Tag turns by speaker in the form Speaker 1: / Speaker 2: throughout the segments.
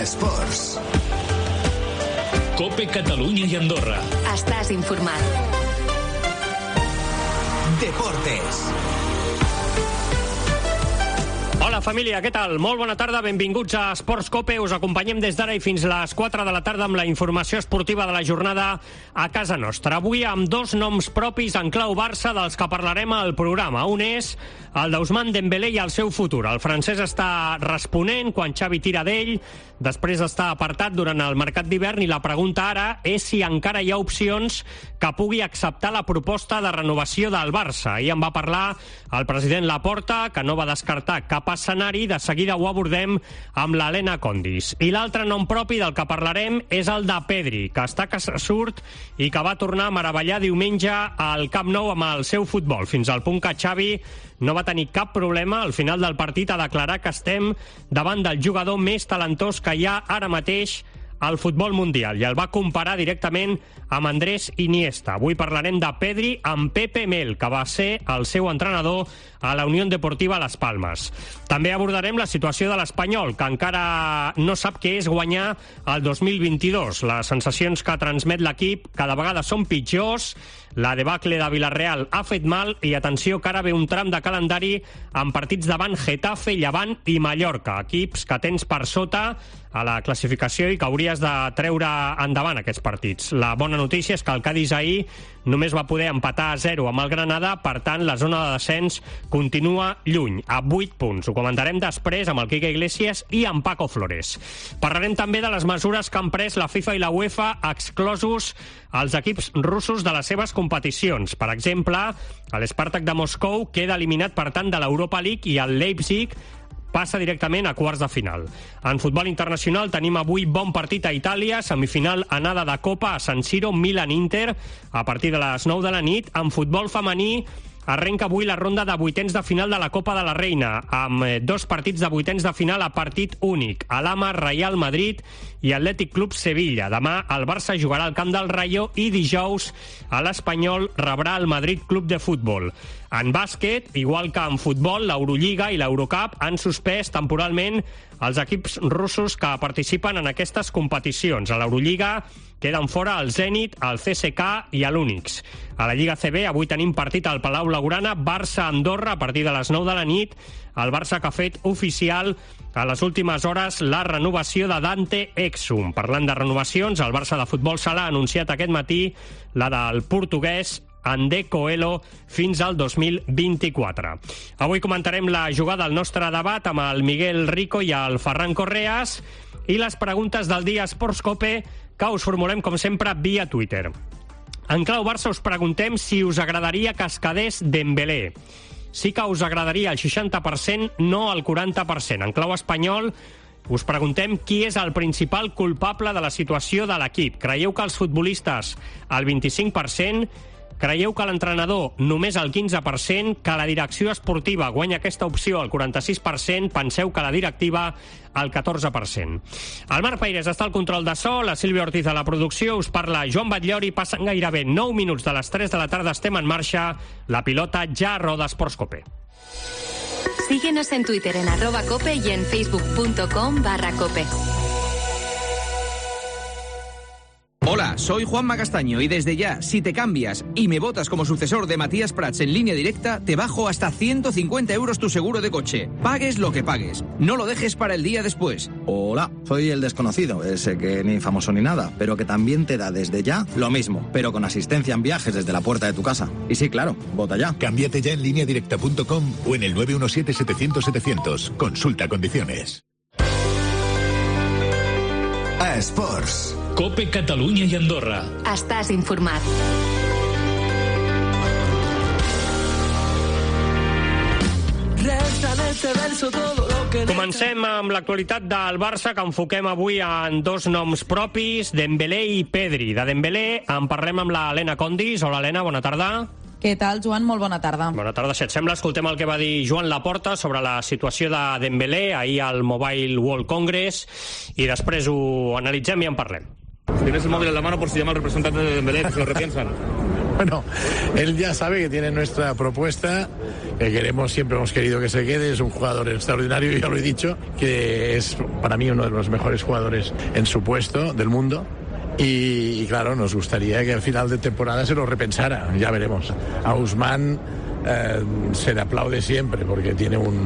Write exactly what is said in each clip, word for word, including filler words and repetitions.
Speaker 1: Esports.
Speaker 2: COPE Catalunya i Andorra.
Speaker 3: Estàs informat.
Speaker 1: Deportes.
Speaker 4: Hola família, què tal? Molt bona tarda, benvinguts a Esports COPE. Us acompanyem des d'ara i fins les quatre de la tarda amb la informació esportiva de la jornada a casa nostra. Avui amb dos noms propis en clau Barça dels que parlarem al programa. Un és el d'Ousmane Dembélé i el seu futur. El francès està responent quan Xavi tira d'ell, després d'estar apartat durant el mercat d'hivern, i la pregunta ara és si encara hi ha opcions que pugui acceptar la proposta de renovació del Barça. Ahir en va parlar el president Laporta, que no va descartar cap escenari. De seguida ho abordem amb l'Helena Condis. I l'altre nom propi del que parlarem és el de Pedri, que està que surt i que va tornar a meravellar diumenge al Camp Nou amb el seu futbol, fins al punt que Xavi no va tenir cap problema al final del partit a declarar que estem davant del jugador més talentós que hi ha ara mateix al futbol mundial, i el va comparar directament amb Andrés Iniesta. Avui parlarem de Pedri amb Pepe Mel, que va ser el seu entrenador a la Unió Deportiva Las Palmas. També abordarem la situació de l'Espanyol, que encara no sap què és guanyar el dos mil vint-i-dos. Les sensacions que transmet l'equip cada vegada són pitjors, la debacle de Villarreal ha fet mal i atenció que ara ve un tram de calendari amb partits davant Getafe, Llevant i Mallorca, equips que tens per sota a la classificació i que hauries de treure endavant aquests partits. La bona notícia és que el Cádiz ahir només va poder empatar a zero amb el Granada, per tant la zona de descens continua lluny, a vuit punts. Ho comentarem després amb el Quique Iglesias i amb Paco Flores. Parlarem també de les mesures que han pres la FIFA i la UEFA, exclosos els equips russos de les seves competicions. Per exemple, l'Spartak de Moscou queda eliminat per tant de l'Europa League i el Leipzig passa directament a quarts de final. En futbol internacional tenim avui bon partit a Itàlia, semifinal anada de Copa a San Siro, Milan-Inter, a partir de les nou de la nit. En futbol femení arrenca avui la ronda de vuitens de final de la Copa de la Reina, amb dos partits de vuitens de final a partit únic. Alhama, Real Madrid i Atlètic Club Sevilla. Demà el Barça jugarà al camp del Rayo i dijous a l'Espanyol rebrà el Madrid Club de Futbol. En bàsquet, igual que en futbol, l'Eurolliga i l'Eurocup han suspès temporalment els equips russos que participen en aquestes competicions. A l'Eurolliga queden fora el Zenit, el C S K i l'Unix. A la Lliga C B avui tenim partit al Palau Blaugrana, Barça-Andorra a partir de les nou de la nit. El Barça que ha fet oficial a les últimes hores la renovació de Dante Exum. Parlant de renovacions, el Barça de futbol sala ha anunciat aquest matí la del portuguès Andé Coelho fins al dos mil vint-i-quatre. Avui comentarem la jugada al nostre debat amb el Miguel Rico i el Ferran Correas i les preguntes del dia Esports COPE que us formulem com sempre via Twitter. En clau Barça us preguntem si us agradaria que es quedés Dembélé. Sí que us agradaria el seixanta per cent, no el quaranta per cent. En clau espanyol us preguntem qui és el principal culpable de la situació de l'equip. Creieu que els futbolistes el vint-i-cinc per cent? Creieu que l'entrenador només el quinze per cent, que la direcció esportiva guanya aquesta opció al quaranta-sis per cent, penseu que la directiva al catorze per cent. El Marc Peires està al control de so, la Sílvia Ortiz a la producció, us parla Joan Batllori, passen gairebé nou minuts de les tres de la tarda, estem en marxa, la pilota ja roda Esports COPE.
Speaker 3: Síguenos en Twitter en arroba cope y en facebook.com barra cope.
Speaker 5: Hola, soy Juanma Castaño y desde ya, si te cambias y me votas como sucesor de Matías Prats en Línea Directa, te bajo hasta ciento cincuenta euros tu seguro de coche. Pagues lo que pagues. No lo dejes para el día después.
Speaker 6: Hola, soy el desconocido, ese que ni famoso ni nada, pero que también te da desde ya lo mismo, pero con asistencia en viajes desde la puerta de tu casa. Y sí, claro, vota ya.
Speaker 7: Cámbiate ya en línea directa punto com o en el nueve uno siete setecientos setecientos. Consulta condiciones.
Speaker 1: A Esports.
Speaker 2: COPE Catalunya i Andorra.
Speaker 3: Estàs informat.
Speaker 4: Comencem amb l'actualitat del Barça, que enfoquem avui en dos noms propis, Dembélé i Pedri. De Dembélé en parlem amb l'Helena Condis. Hola, Helena, bona tarda.
Speaker 8: Què tal, Joan? Molt bona tarda.
Speaker 4: Bona tarda. Si et sembla, escoltem el que va dir Joan Laporta sobre la situació de Dembélé ahir al Mobile World Congress i després ho analitzem i en parlem.
Speaker 9: Tienes el móvil en la mano por si llama al representante de Dembélé, que se lo repiensan.
Speaker 10: Bueno, él ya sabe que tiene nuestra propuesta, Le queremos, siempre hemos querido que se quede, es un jugador extraordinario, ya lo he dicho, que es para mí uno de los mejores jugadores en su puesto del mundo. Y, y claro, nos gustaría que al final de temporada se lo repensara, ya veremos. A Ousmane eh, se le aplaude siempre porque tiene un,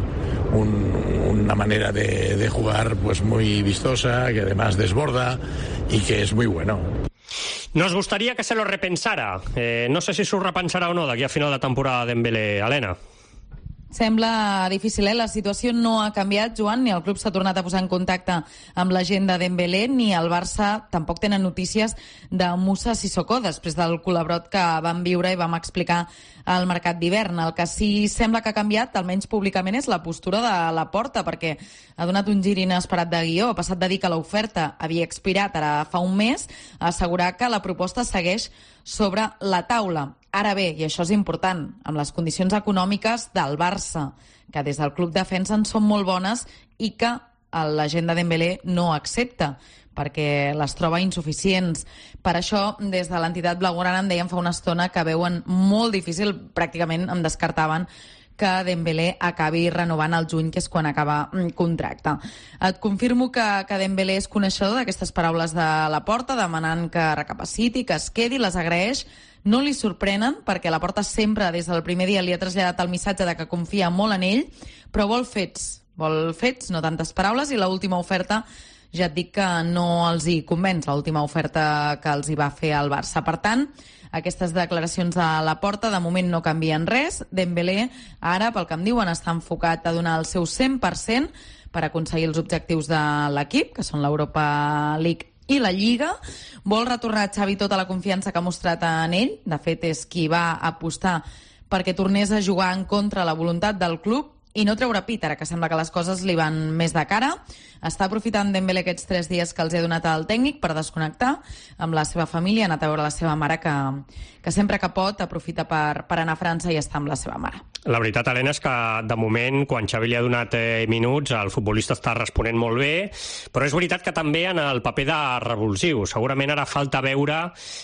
Speaker 10: un, una manera de, de jugar pues muy vistosa, que además desborda y que es muy bueno.
Speaker 4: Nos gustaría que se lo repensara. Eh, no sé si s'ho repensarà o no d'aquí a final de temporada Dembélé. Helena.
Speaker 8: Sembla difícil, eh? La situació no ha canviat, Joan, ni el club s'ha tornat a posar en contacte amb l'agent de Dembélé, ni el Barça tampoc tenen notícies de Moussa Sissoko, després del colabrot que vam viure i vam explicar al mercat d'hivern. El que sí sembla que ha canviat, almenys públicament, és la postura de Laporta, perquè ha donat un gir inesperat de guió, ha passat de dir que l'oferta havia expirat ara fa un mes a assegurar que la proposta segueix sobre la taula. Ara bé, i això és important, amb les condicions econòmiques del Barça, que des del club defensen són molt bones i que l'agent de Dembélé no accepta, perquè les troba insuficients. Per això, des de l'entitat blaugrana em deien fa una estona que veuen molt difícil, pràcticament em descartaven, que Dembélé acabi renovant al juny, que és quan acaba contracte. Et confirmo que, que Dembélé és coneixedor d'aquestes paraules de Laporta, demanant que recapaciti, que es quedi, les agraeix. No li sorprenen, perquè Laporta sempre, des del primer dia, li ha traslladat el missatge de que confia molt en ell, però vol fets, vol fets, no tantes paraules, i l'última oferta ja et dic que no els hi convenç, l'última oferta que els hi va fer al Barça. Per tant, aquestes declaracions a Laporta de moment no canvien res. Dembélé ara, pel que em diuen, està enfocat a donar el seu cent per cent per aconseguir els objectius de l'equip, que són l'Europa League i la Lliga. Vol retornar a Xavi tota la confiança que ha mostrat en ell. De fet, és qui va apostar perquè tornés a jugar en contra la voluntat del club i no treure pit, ara que sembla que les coses li van més de cara. Està aprofitant Dembélé aquests tres dies que els ha donat al tècnic per desconnectar amb la seva família, ha anat a veure la seva mare, que, que sempre que pot aprofita per, per anar a França i estar amb la seva mare.
Speaker 4: La veritat, Helena, és que de moment, quan Xavi li ha donat eh, minuts, el futbolista està responent molt bé, però és veritat que també en el paper de revulsiu. Segurament ara falta veure,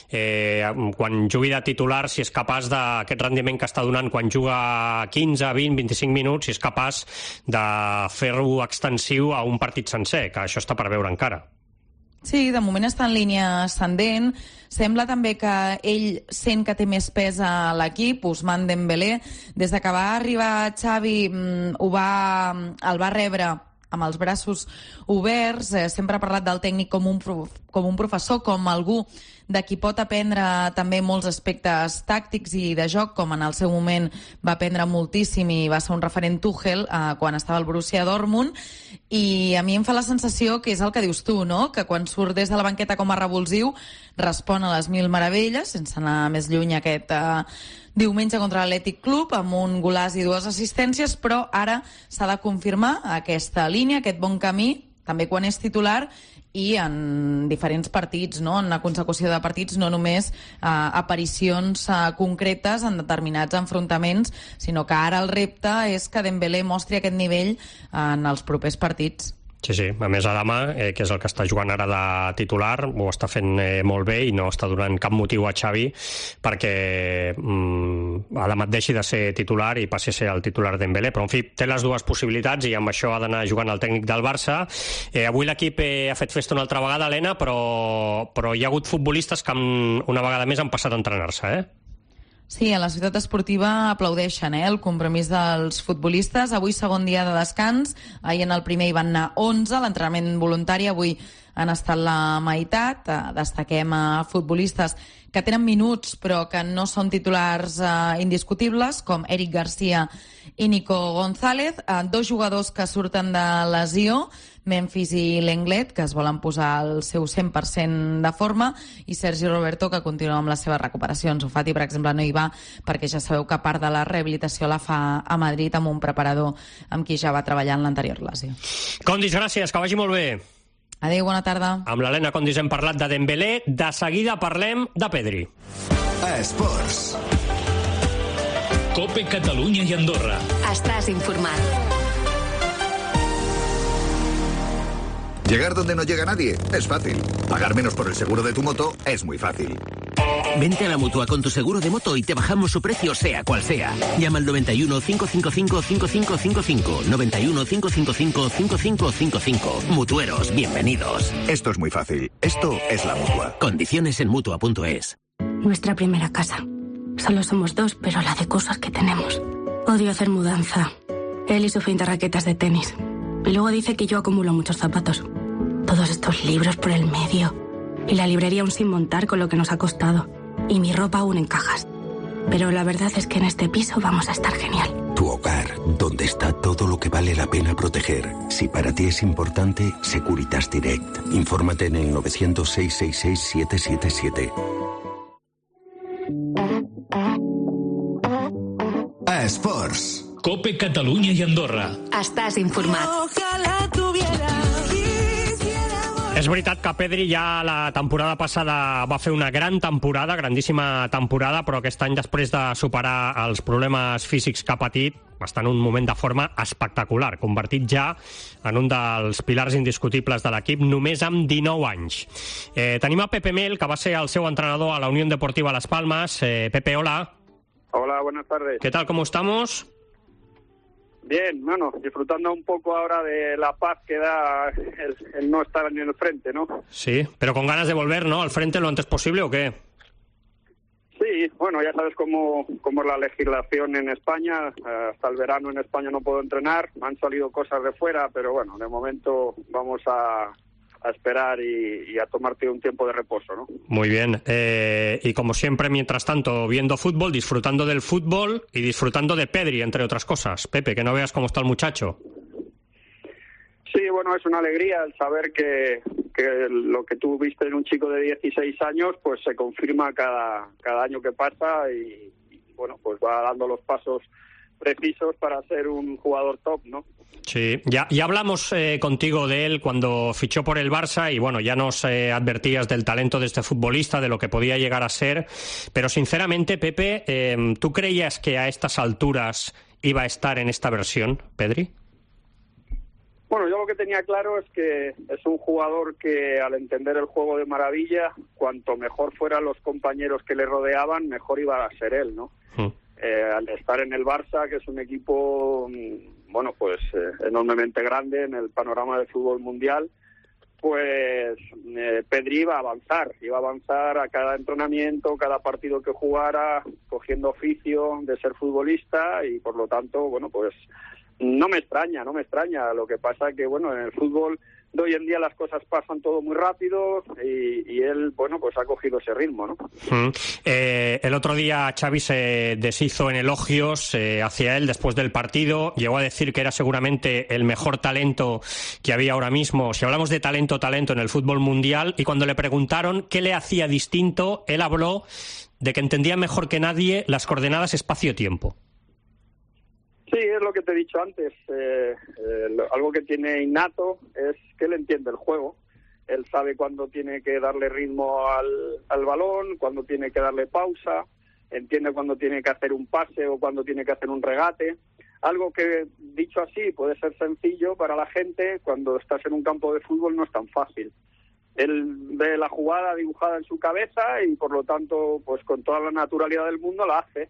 Speaker 4: eh, quan jugui de titular, si és capaç d'aquest rendiment que està donant quan juga quinze, vint, vint-i-cinc minuts, si és capaç de fer-ho extensiu a un partit sencer, que això està per veure encara.
Speaker 8: Sí, de moment està en línia ascendent. Sembla també que ell sent que té més pes a l'equip, Ousmane Dembélé. Des de que va arribar Xavi, ho va, el va rebre amb els braços oberts. Eh, sempre ha parlat del tècnic com un, com un professor, com algú de qui pot aprendre també molts aspectes tàctics i de joc, com en el seu moment va aprendre moltíssim i va ser un referent Tuchel eh, quan estava al Borussia Dortmund. I a mi em fa la sensació que és el que dius tu, no? Que quan surt des de la banqueta com a revulsiu respon a les mil meravelles, sense anar més lluny aquest eh, diumenge contra l'Atlètic Club, amb un golàs i dues assistències, però ara s'ha de confirmar aquesta línia, aquest bon camí, també quan és titular i en diferents partits, no? En la consecució de partits, no només eh, aparicions eh, concretes en determinats enfrontaments, sinó que ara el repte és que Dembélé mostri aquest nivell en els propers partits.
Speaker 4: Sí, sí. A més, Adama, eh, que és el que està jugant ara de titular, ho està fent eh, molt bé i no està donant cap motiu a Xavi perquè mm, Adama deixi de ser titular i passi a ser el titular Dembélé. Però, en fi, té les dues possibilitats i amb això ha d'anar jugant el tècnic del Barça. Eh, avui l'equip eh, ha fet festa una altra vegada, Helena, però, però hi ha hagut futbolistes que han, una vegada més han passat a entrenar-se, eh?
Speaker 8: Sí, a la ciutat esportiva aplaudeixen eh, el compromís dels futbolistes. Avui segon dia de descans, ahir en el primer hi van anar onze, l'entrenament voluntari avui han estat la meitat. Destaquem a futbolistes que tenen minuts però que no són titulars eh, indiscutibles, com Eric Garcia i Nico González, eh, dos jugadors que surten de lesió, Memphis i Lenglet, que es volen posar el seu cent per cent de forma, i Sergi Roberto, que continua amb les seves recuperacions. Fati, per exemple, no hi va perquè ja sabeu que part de la rehabilitació la fa a Madrid amb un preparador amb qui ja va treballar en l'anterior lesió.
Speaker 4: Condis, gràcies, que vagi molt bé.
Speaker 8: Adéu, bona tarda.
Speaker 4: Amb l'Helena Condis hem parlat de Dembélé, de seguida parlem de Pedri.
Speaker 1: Esports.
Speaker 2: COPE Catalunya i Andorra.
Speaker 3: Estàs informat.
Speaker 11: Llegar donde no llega nadie es fácil. Pagar menos por el seguro de tu moto es muy fácil. Vente a la Mutua con tu seguro de moto y te bajamos su precio sea cual sea. Llama al noventa y uno, cinco cinco cinco, cinco cinco cinco cinco. noventa y uno, cinco cinco cinco, cinco cinco cinco cinco. Mutueros, bienvenidos.
Speaker 1: Esto es muy fácil. Esto es la Mutua.
Speaker 11: Condiciones en Mutua punto es.
Speaker 12: Nuestra primera casa. Solo somos dos, pero la de cosas que tenemos. Odio hacer mudanza. Él y su fin de raquetas de tenis. Y luego dice que yo acumulo muchos zapatos. Todos estos libros por el medio. Y la librería aún sin montar con lo que nos ha costado. Y mi ropa aún en cajas. Pero la verdad es que en este piso vamos a estar genial.
Speaker 13: Tu hogar, donde está todo lo que vale la pena proteger. Si para ti es importante, Securitas Direct. Infórmate en el novecientos, seiscientos sesenta y seis, setecientos setenta y siete.
Speaker 1: Esports.
Speaker 2: Cope Catalunya i Andorra.
Speaker 3: Estàs informat.
Speaker 4: És veritat que Pedri ja la temporada passada va fer una gran temporada, grandíssima temporada, però aquest any, després de superar els problemes físics que ha patit, està en un moment de forma espectacular, convertit ja en un dels pilars indiscutibles de l'equip, només amb dinou anys. Eh, tenim a Pepe Mel, que va ser el seu entrenador a la Unión Deportiva Las Palmas. Eh, Pepe, hola.
Speaker 14: Hola, buenas tardes.
Speaker 4: ¿Qué tal, cómo estamos?
Speaker 14: Bien, bueno, disfrutando un poco ahora de la paz que da el, el no estar en el frente, ¿no?
Speaker 4: Sí, pero con ganas de volver, ¿no?, al frente lo antes posible, ¿o qué?
Speaker 14: Sí, bueno, ya sabes cómo, cómo es la legislación en España. Hasta el verano en España no puedo entrenar, me han salido cosas de fuera, pero bueno, de momento vamos a, a esperar y, y a tomarte un tiempo de reposo, ¿no?
Speaker 4: Muy bien, eh, y como siempre, mientras tanto, viendo fútbol, disfrutando del fútbol y disfrutando de Pedri, entre otras cosas. Pepe, que no veas cómo está el muchacho.
Speaker 14: Sí, bueno, es una alegría el saber que, que lo que tú viste en un chico de dieciséis años, pues se confirma cada, cada año que pasa y, y, bueno, pues va dando los pasos precisos para ser un jugador top, ¿no?
Speaker 4: Sí, ya, ya hablamos eh, contigo de él cuando fichó por el Barça y bueno, ya nos eh, advertías del talento de este futbolista, de lo que podía llegar a ser, pero sinceramente, Pepe, eh, ¿tú creías que a estas alturas iba a estar en esta versión, Pedri?
Speaker 14: Bueno, yo lo que tenía claro es que es un jugador que al entender el juego de maravilla, cuanto mejor fueran los compañeros que le rodeaban, mejor iba a ser él, ¿no? Mm. Eh, al estar en el Barça, que es un equipo, bueno, pues eh, enormemente grande en el panorama del fútbol mundial, pues eh, Pedri iba a avanzar, iba a avanzar a cada entrenamiento, cada partido que jugara, cogiendo oficio de ser futbolista y por lo tanto, bueno, pues no me extraña, no me extraña. Lo que pasa que, bueno, en el fútbol de hoy en día las cosas pasan todo muy rápido y, y él, bueno, pues ha cogido ese ritmo, ¿no?
Speaker 4: Mm. Eh, el otro día Xavi se deshizo en elogios eh, hacia él después del partido. Llegó a decir que era seguramente el mejor talento que había ahora mismo. Si hablamos de talento, talento en el fútbol mundial. Y cuando le preguntaron qué le hacía distinto, él habló de que entendía mejor que nadie las coordenadas espacio-tiempo.
Speaker 14: Sí, es lo que te he dicho antes. Eh, eh, lo, algo que tiene innato es que él entiende el juego. Él sabe cuándo tiene que darle ritmo al, al balón, cuándo tiene que darle pausa, entiende cuándo tiene que hacer un pase o cuándo tiene que hacer un regate. Algo que, dicho así, puede ser sencillo para la gente, cuando estás en un campo de fútbol no es tan fácil. Él ve la jugada dibujada en su cabeza y, por lo tanto, pues con toda la naturalidad del mundo la hace.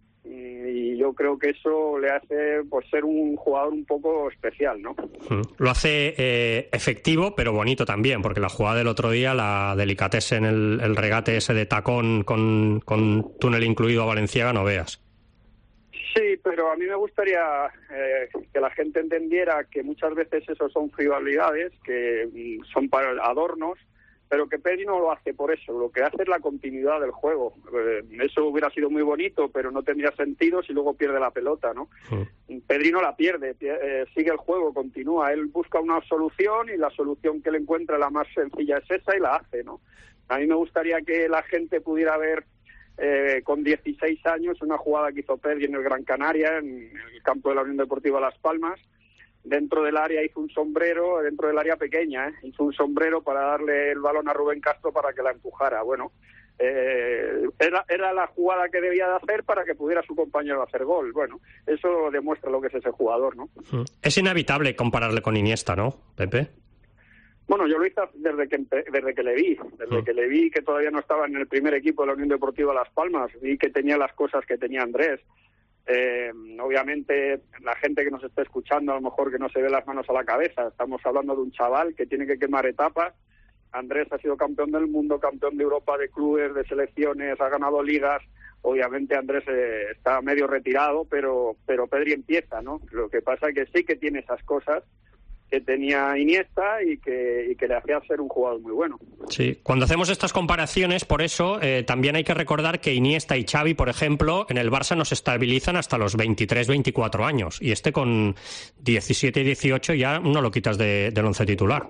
Speaker 14: Y yo creo que eso le hace pues ser un jugador un poco especial, ¿no?
Speaker 4: Lo hace eh, efectivo, pero bonito también, porque la jugada del otro día, la delicatessen, el, el regate ese de tacón con, con túnel incluido a Valenciaga, no veas.
Speaker 14: Sí, pero a mí me gustaría eh, que la gente entendiera que muchas veces eso son frivolidades, que son para adornos, pero que Pedri no lo hace por eso. Lo que hace es la continuidad del juego. Eh, eso hubiera sido muy bonito, pero no tendría sentido si luego pierde la pelota, ¿no? Sí. Pedri no la pierde, eh, sigue el juego, continúa. Él busca una solución y la solución que él encuentra, la más sencilla, es esa y la hace, ¿no? A mí me gustaría que la gente pudiera ver eh, con dieciséis años una jugada que hizo Pedri en el Gran Canaria, en el campo de la Unión Deportiva Las Palmas. Dentro del área hizo un sombrero, dentro del área pequeña, ¿eh? hizo un sombrero para darle el balón a Rubén Castro para que la empujara. Bueno, eh, era, era la jugada que debía de hacer para que pudiera su compañero hacer gol. Bueno, eso demuestra lo que es ese jugador, ¿no?
Speaker 4: Es inevitable compararle con Iniesta, ¿no, Pepe?
Speaker 14: Bueno, yo lo hice desde que desde que le vi, desde que le vi que todavía no estaba en el primer equipo de la Unión Deportiva Las Palmas, vi que tenía las cosas que tenía Andrés. Eh, obviamente, la gente que nos está escuchando, a lo mejor que no se ve las manos a la cabeza, estamos hablando de un chaval que tiene que quemar etapas. Andrés ha sido campeón del mundo, campeón de Europa de clubes, de selecciones, ha ganado ligas. Obviamente Andrés eh, está medio retirado, pero pero Pedri empieza, ¿no? Lo que pasa es que sí que tiene esas cosas que tenía Iniesta y que, y que le hacía ser un jugador muy bueno.
Speaker 4: Sí, cuando hacemos estas comparaciones, por eso eh, también hay que recordar que Iniesta y Xavi, por ejemplo, en el Barça nos estabilizan hasta los veintitrés, veinticuatro años, y este con diecisiete y dieciocho ya no lo quitas de, del once titular.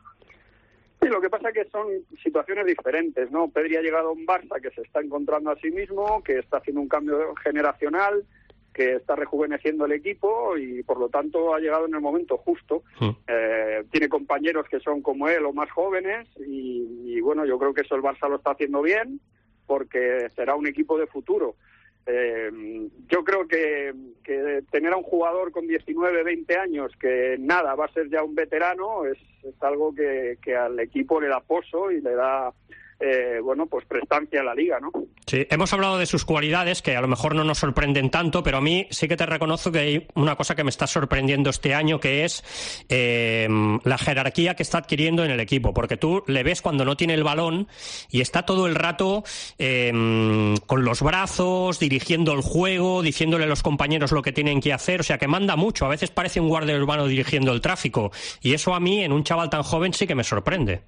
Speaker 14: Sí, lo que pasa es que son situaciones diferentes, ¿no? Pedri ha llegado a un Barça que se está encontrando a sí mismo, que está haciendo un cambio generacional, que está rejuveneciendo el equipo y por lo tanto ha llegado en el momento justo. Mm. Eh, tiene compañeros que son como él o más jóvenes y, y bueno, yo creo que eso el Barça lo está haciendo bien porque será un equipo de futuro. Eh, yo creo que, que tener a un jugador con diecinueve, veinte años que nada, va a ser ya un veterano, es, es algo que, que al equipo le da pozo y le da... Eh, bueno, pues prestancia a la liga, ¿no?
Speaker 4: Sí, hemos hablado de sus cualidades, que a lo mejor no nos sorprenden tanto, pero a mí sí que te reconozco que hay una cosa que me está sorprendiendo este año, que es eh, la jerarquía que está adquiriendo en el equipo, porque tú le ves cuando no tiene el balón y está todo el rato eh, con los brazos, dirigiendo el juego, diciéndole a los compañeros lo que tienen que hacer, o sea, que manda mucho, a veces parece un guardia urbano dirigiendo el tráfico, y eso a mí, en un chaval tan joven, sí que me sorprende.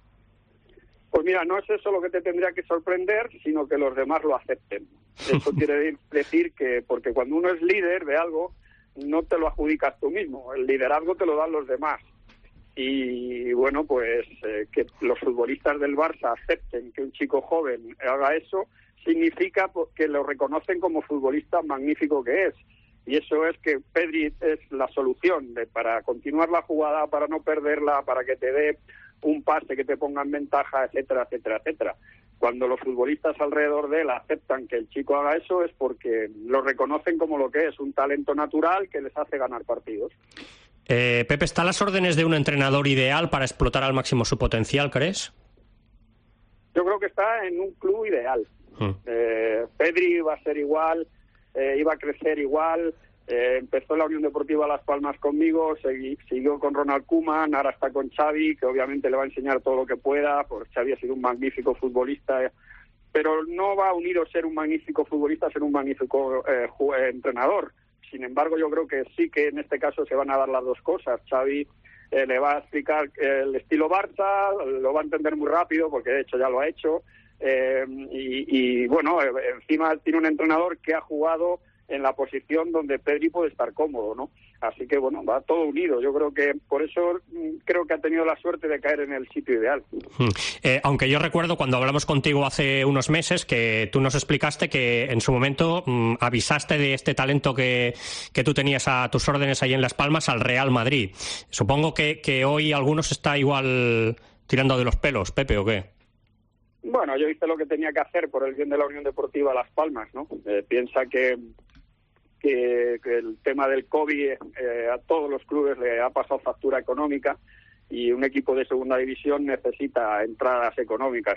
Speaker 14: Pues mira, no es eso lo que te tendría que sorprender, sino que los demás lo acepten. Eso quiere decir que, porque cuando uno es líder de algo, no te lo adjudicas tú mismo, el liderazgo te lo dan los demás. Y bueno, pues eh, que los futbolistas del Barça acepten que un chico joven haga eso, significa que lo reconocen como futbolista magnífico que es. Y eso es que Pedri es la solución de, para continuar la jugada, para no perderla, para que te dé un pase que te ponga en ventaja, etcétera, etcétera, etcétera. Cuando los futbolistas alrededor de él aceptan que el chico haga eso es porque lo reconocen como lo que es, un talento natural que les hace ganar partidos.
Speaker 4: Eh, Pepe, ¿está a las órdenes de un entrenador ideal para explotar al máximo su potencial, crees?
Speaker 14: Yo creo que está en un club ideal.
Speaker 4: Hmm.
Speaker 14: Eh, Pedri va a ser igual, eh, iba a crecer igual. Eh, empezó la Unión Deportiva Las Palmas conmigo, segui, siguió con Ronald Koeman, ahora está con Xavi, que obviamente le va a enseñar todo lo que pueda, porque Xavi ha sido un magnífico futbolista, eh, pero no va unido ser un magnífico futbolista a ser un magnífico eh, eh, entrenador. Sin embargo, yo creo que sí que en este caso se van a dar las dos cosas. Xavi eh, le va a explicar el estilo Barça, lo va a entender muy rápido, porque de hecho ya lo ha hecho, eh, y, y bueno, eh, encima tiene un entrenador que ha jugado en la posición donde Pedri puede estar cómodo, ¿no? Así que, bueno, va todo unido. Yo creo que por eso creo que ha tenido la suerte de caer en el sitio ideal.
Speaker 4: Hmm. Eh, aunque yo recuerdo cuando hablamos contigo hace unos meses que tú nos explicaste que en su momento mmm, avisaste de este talento que, que tú tenías a tus órdenes ahí en Las Palmas al Real Madrid. Supongo que, que hoy algunos está igual tirando de los pelos, Pepe, ¿o qué?
Speaker 14: Bueno, yo hice lo que tenía que hacer por el bien de la Unión Deportiva Las Palmas, ¿no? Eh, piensa que Que, que el tema del COVID eh, a todos los clubes le ha pasado factura económica y un equipo de segunda división necesita entradas económicas.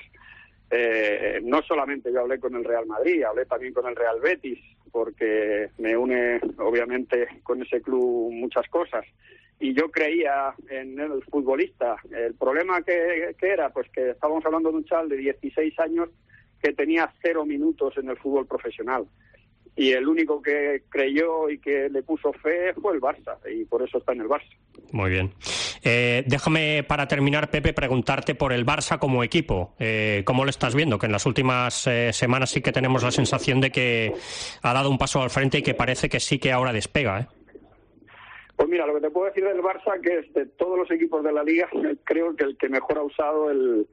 Speaker 14: Eh, no solamente yo hablé con el Real Madrid, hablé también con el Real Betis, porque me une obviamente con ese club muchas cosas. Y yo creía en el futbolista. El problema que, que era, pues que estábamos hablando de un chaval de dieciséis años que tenía cero minutos en el fútbol profesional. Y el único que creyó y que le puso fe fue el Barça, y por eso está en el Barça.
Speaker 4: Muy bien. Eh, déjame, para terminar, Pepe, preguntarte por el Barça como equipo. Eh, ¿Cómo lo estás viendo? Que en las últimas eh, semanas sí que tenemos la sensación de que ha dado un paso al frente y que parece que sí que ahora despega, ¿eh?
Speaker 14: Pues mira, lo que te puedo decir del Barça, que es de todos los equipos de la Liga, creo que el que mejor ha usado el,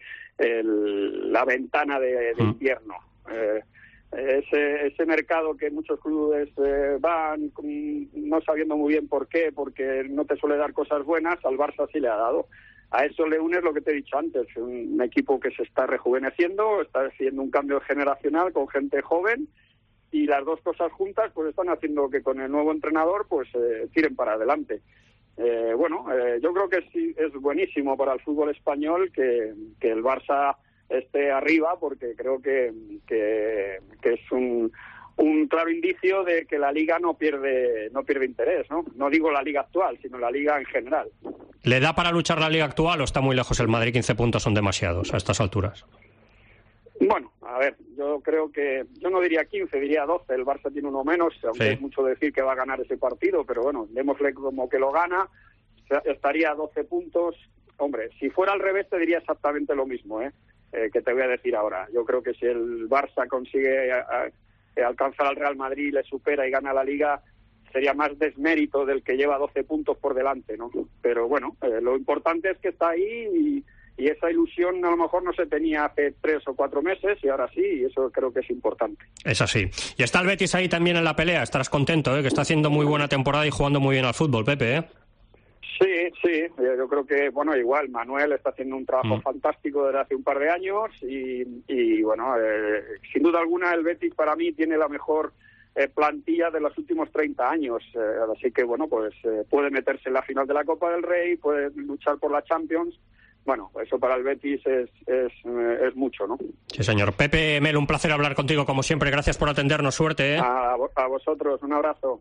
Speaker 14: el, la ventana de, de invierno. Eh, Ese, ese mercado que muchos clubes eh, van no sabiendo muy bien por qué, porque no te suele dar cosas buenas, al Barça sí le ha dado. A eso le unes lo que te he dicho antes, un, un equipo que se está rejuveneciendo, está haciendo un cambio generacional con gente joven, y las dos cosas juntas pues están haciendo que con el nuevo entrenador pues eh, tiren para adelante. Eh, bueno, eh, yo creo que sí, es buenísimo para el fútbol español que, que el Barça esté arriba, porque creo que, que, que es un, un claro indicio de que la Liga no pierde no pierde interés, ¿no? No digo la Liga actual, sino la Liga en general.
Speaker 4: ¿Le da para luchar la Liga actual o está muy lejos el Madrid? quince puntos son demasiados a estas alturas.
Speaker 14: Bueno, a ver, yo creo que, yo no diría quince, diría doce, el Barça tiene uno menos, aunque sí. Es mucho decir que va a ganar ese partido, pero bueno, démosle como que lo gana, estaría a doce puntos. Hombre, si fuera al revés te diría exactamente lo mismo, ¿eh? Eh, que te voy a decir ahora. Yo creo que si el Barça consigue a, a, alcanzar al Real Madrid, le supera y gana la Liga, sería más desmérito del que lleva doce puntos por delante, ¿no? Pero bueno, eh, lo importante es que está ahí y... Y esa ilusión a lo mejor no se tenía hace tres o cuatro meses y ahora sí, y eso creo que es importante.
Speaker 4: Es así. Y está el Betis ahí también en la pelea. Estarás contento, ¿eh? Que está haciendo muy buena temporada y jugando muy bien al fútbol, Pepe, ¿eh?
Speaker 14: Sí, sí. Yo creo que, bueno, igual Manuel está haciendo un trabajo mm. fantástico desde hace un par de años y, y bueno, eh, sin duda alguna el Betis para mí tiene la mejor eh, plantilla de los últimos treinta años. Eh, así que, bueno, pues eh, puede meterse en la final de la Copa del Rey, puede luchar por la Champions. Bueno, eso para el Betis es, es, es mucho, ¿no?
Speaker 4: Sí, señor. Pepe Mel, un placer hablar contigo, como siempre. Gracias por atendernos. Suerte, ¿eh?
Speaker 14: A, a vosotros. Un abrazo.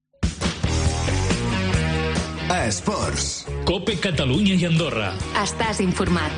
Speaker 1: Esports.
Speaker 2: Cope Catalunya i Andorra.
Speaker 3: Estàs informat.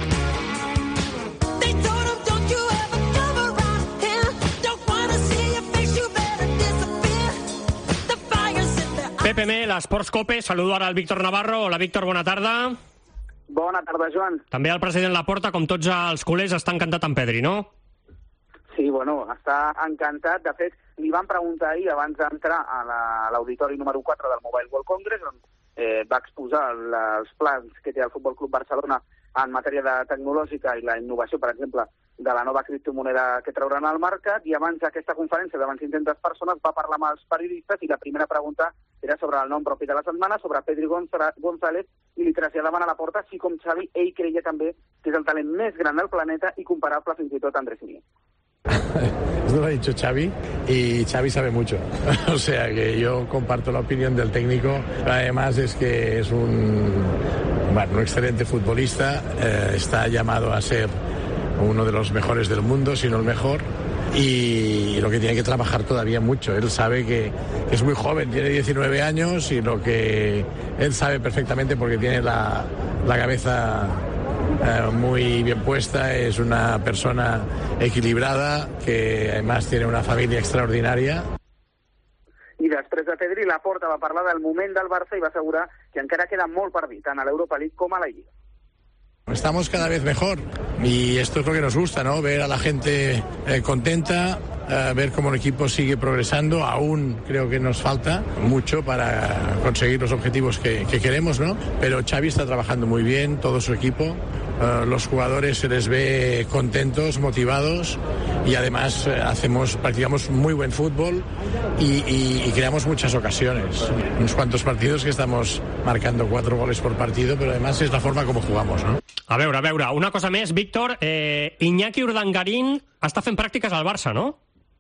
Speaker 4: Pepe Mel, Esports Cope. Saludo ara al Víctor Navarro. Hola, Víctor, bona tarda.
Speaker 15: Bona tarda, Joan.
Speaker 4: També el president Laporta, com tots els culers, està encantat amb Pedri, no?
Speaker 15: Sí, bueno, està encantat. De fet, li van preguntar ahir, abans d'entrar a l'auditori número quatre del Mobile World Congress, on eh, va exposar la, els plans que té el Futbol Club Barcelona en matèria de tecnològica i la innovació, per exemple, de la nova criptomoneda que trauran al mercat, i abans d'aquesta conferència davant cinc-centes persones va parlar amb els periodistes i la primera pregunta era sobre el nom propi de la setmana, sobre Pedri González, i li traslladaven a la porta si com Xavi ell creia també que és el talent més gran del planeta i comparable fins i tot a Andrés Iniesta.
Speaker 10: Esto lo ha dicho Xavi y Xavi sabe mucho. O sea que yo comparto la opinión del técnico. Además es que es un, bueno, un excelente futbolista. Eh, está llamado a ser uno de los mejores del mundo, si no el mejor. Y lo que tiene que trabajar todavía mucho. Él sabe que es muy joven, tiene diecinueve años y lo que él sabe perfectamente porque tiene la, la cabeza eh, muy bien puesta, es una persona equilibrada que además tiene una familia extraordinaria.
Speaker 15: I després de Pedri, Laporta va parlar del moment del Barça i va assegurar que encara queda molt per dir, tant a l'Europa League com a la Lliga.
Speaker 10: Estamos cada vez mejor y esto es lo que nos gusta, ¿no? Ver a la gente eh, contenta, eh, ver cómo el equipo sigue progresando. Aún creo que nos falta mucho para conseguir los objetivos que, que queremos, ¿no? Pero Xavi está trabajando muy bien, todo su equipo. Uh, los jugadores se les ve contentos, motivados y además eh, hacemos, practicamos muy buen fútbol y, y, y creamos muchas ocasiones. Unos cuantos partidos que estamos marcando cuatro goles por partido, pero además es la forma como jugamos, ¿no?
Speaker 4: A veure, a veure, una cosa més, Víctor. Eh, Iñaki Urdangarín està fent pràctiques al Barça, no?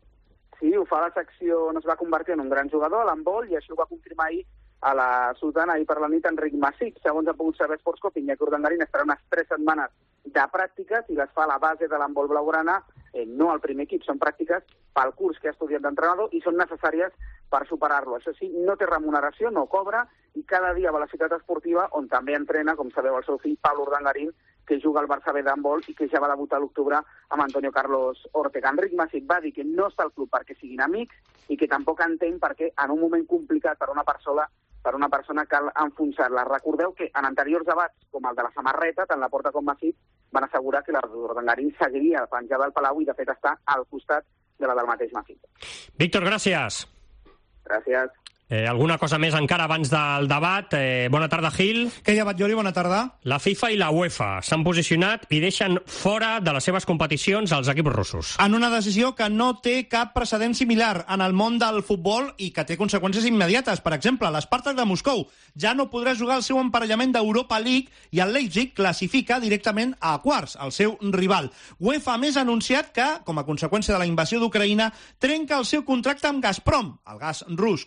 Speaker 15: Sí, ho fa a la secció, no es va convertir en un gran jugador a l'handbol i això ho va confirmar ahir a la Sultana i per la nit Enric Massip. Segons ha pogut saber Sportscop, Iñaki Urdangarín estarà unes tres setmanes de pràctiques i les fa a la base de l'handbol blaugrana, eh, no al primer equip, són pràctiques pel curs que ha estudiat d'entrenador i són necessàries per superar-lo. Això sí, no té remuneració, no cobra i cada dia va a la ciutat esportiva on també entrena, com sabeu, el seu fill Pablo Urdangarín, que juga al Barça B d'handbol i que ja va debutar a l'octubre amb Antonio Carlos Ortega. Enric Massip va dir que no està al club perquè siguin amics i que tampoc entén perquè en un moment complicat per una persona per una persona cal enfonsar-la. Recordeu que en anteriors debats, com el de la samarreta, tant Laporta com Massip van assegurar que la d'Urdangarín seguiria penjada al Palau i de fet està al costat de la del mateix Massip.
Speaker 4: Víctor, gràcies.
Speaker 15: Gràcies.
Speaker 4: Eh, alguna cosa més encara abans del debat. Eh, bona tarda, Gil.
Speaker 16: Què hi ha, Batllori? Bona tarda.
Speaker 4: La FIFA i la UEFA s'han posicionat i deixen fora de les seves competicions els equips russos.
Speaker 16: En una decisió que no té cap precedent similar en el món del futbol i que té conseqüències immediates. Per exemple, l'Spartak de Moscou ja no podrà jugar el seu emparellament d'Europa League i el Leipzig classifica directament a quarts, el seu rival. UEFA, a més, ha anunciat que, com a conseqüència de la invasió d'Ucraïna, trenca el seu contracte amb Gazprom, el gas rus, que ja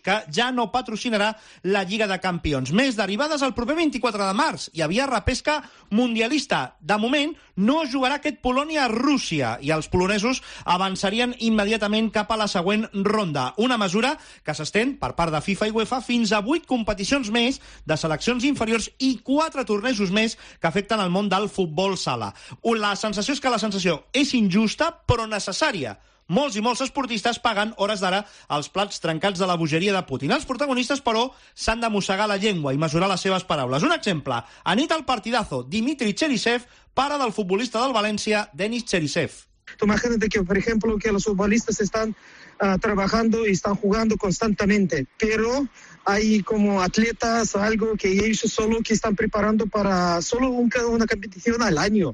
Speaker 16: ja no patrocinarà la Lliga de Campions. Més derivades el proper vint-i-quatre de març. Hi havia repesca mundialista. De moment, no jugarà aquest Polònia-Rússia i els polonesos avançarien immediatament cap a la següent ronda. Una mesura que s'estén per part de FIFA i UEFA fins a vuit competicions més de seleccions inferiors i quatre tornejos més que afecten el món del futbol sala. La sensació és que la sensació és injusta, però necessària. Molts i molts esportistes paguen, hores d'ara, els plats trencats de la bogeria de Putin. Els protagonistes, però, s'han de mossegar la llengua i mesurar les seves paraules. Un exemple, anit al partidazo, Dimitri Cherisev, pare del futbolista del València, Denis Cherisev.
Speaker 17: Tú imagínate que, por ejemplo, que los futbolistas están uh, trabajando y están jugando constantemente, pero hay como atletas o algo que ellos solo que están preparando para solo un, una competición al año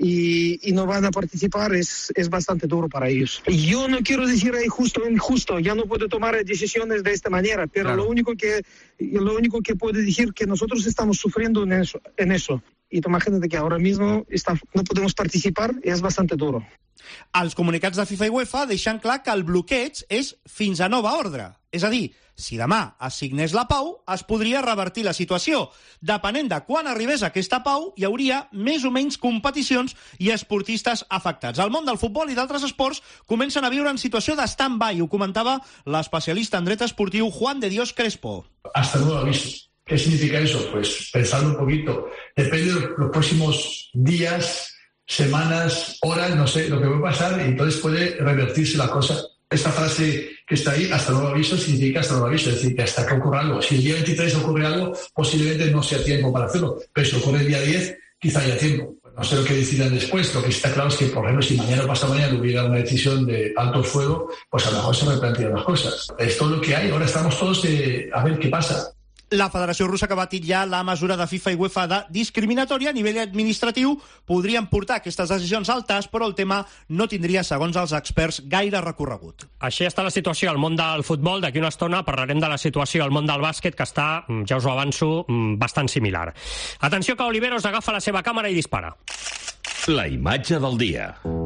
Speaker 17: y, y no van a participar, es, es bastante duro para ellos. Yo no quiero decir ahí justo o injusto, ya no puedo tomar decisiones de esta manera, pero claro. lo único que lo único que puedo decir que nosotros estamos sufriendo en eso. En eso. I tu imagina't que ara mismo está, no podemos participar i és bastante duro.
Speaker 16: Els comunicats de FIFA i UEFA deixen clar que el bloqueig és fins a nova ordre. És a dir, si demà es signés la pau, es podria revertir la situació. Depenent de quan arribés aquesta pau, hi hauria més o menys competicions i esportistes afectats. El món del futbol i d'altres esports comencen a viure en situació de stand-by. Ho comentava l'especialista en dret esportiu Juan de Dios Crespo.
Speaker 18: Hasta nuevo aviso. ¿Qué significa eso? Pues pensando un poquito, depende de los próximos días, semanas, horas, no sé, lo que puede pasar y entonces puede revertirse la cosa. Esta frase que está ahí, hasta nuevo aviso, significa hasta nuevo aviso, es decir, que hasta que ocurra algo. Si el día veintitrés ocurre algo, posiblemente no sea tiempo para hacerlo, pero si ocurre el día diez, quizá haya tiempo. No sé lo que decidan después, lo que está claro es que, por ejemplo, si mañana o pasado mañana hubiera una decisión de alto fuego, pues a lo mejor se replantean las cosas. Es todo lo que hay, ahora estamos todos de, a ver qué pasa.
Speaker 16: La Federació Russa que va titllar la mesura de FIFA i UEFA de discriminatòria a nivell administratiu podrien portar aquestes decisions al tas, però el tema no tindria, segons els experts, gaire recorregut.
Speaker 4: Així està la situació al món del futbol. D'aquí una estona parlarem de la situació al món del bàsquet, que està, ja us ho avanço, bastant similar. Atenció que Oliveros agafa la seva càmera i dispara.
Speaker 19: La imatge del dia.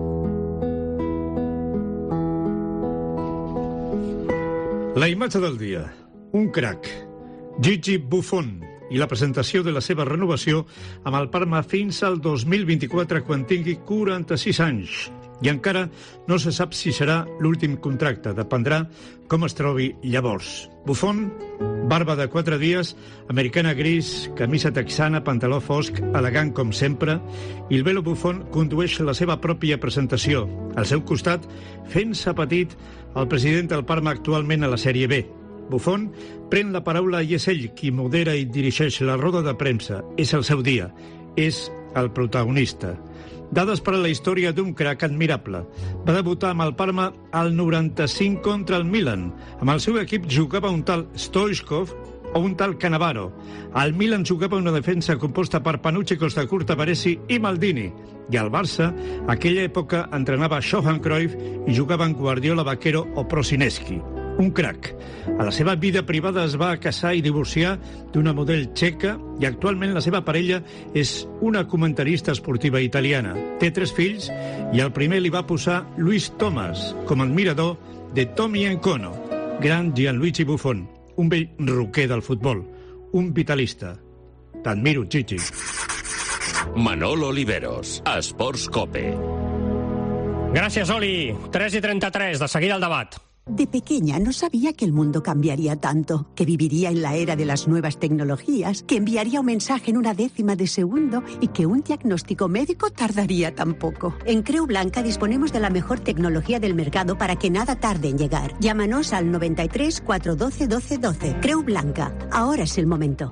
Speaker 20: La imatge del dia. Un crac. Gigi Buffon i la presentació de la seva renovació amb el Parma fins al dos mil vint-i-quatre quan tingui quaranta-sis anys. I encara no se sap si serà l'últim contracte, dependrà com es trobi llavors. Buffon, barba de quatre dies, americana gris, camisa texana, pantaló fosc, elegant com sempre, i el Velo Buffon condueix la seva pròpia presentació. Al seu costat, fent-se petit, el president del Parma actualment a la Sèrie B. Buffon pren la paraula i és ell qui modera i dirigeix la roda de premsa. És el seu dia. És el protagonista. Dades per a la història d'un crac admirable. Va debutar amb el Parma al noranta-cinc contra el Milan. Amb el seu equip jugava un tal Stoichkov o un tal Cannavaro. Al Milan jugava una defensa composta per Panucci, Costacurta, Baresi i Maldini. I al Barça, aquella època, entrenava Johan Cruyff i jugaven Guardiola, Vaquero o Prosineski. Un crac. A la seva vida privada es va casar i divorciar d'una model txeca i actualment la seva parella és una comentarista esportiva italiana. Té tres fills i el primer li va posar Luis Thomas com a admirador de Tommy Nkono. Gran Gianluigi Buffon, un vell roquer del futbol, un vitalista. T'admiro, Gigi.
Speaker 19: Manolo Oliveros, Esports Cope.
Speaker 4: Gràcies, Oli. tres i trenta-tres, de seguida el debat.
Speaker 21: De pequeña no sabía que el mundo cambiaría tanto, que viviría en la era de las nuevas tecnologías, que enviaría un mensaje en una décima de segundo y que un diagnóstico médico tardaría tan poco. En Creu Blanca disponemos de la mejor tecnología del mercado para que nada tarde en llegar. Llámanos al noventa y tres, cuatrocientos doce, doce doce. Creu Blanca. Ahora es el momento.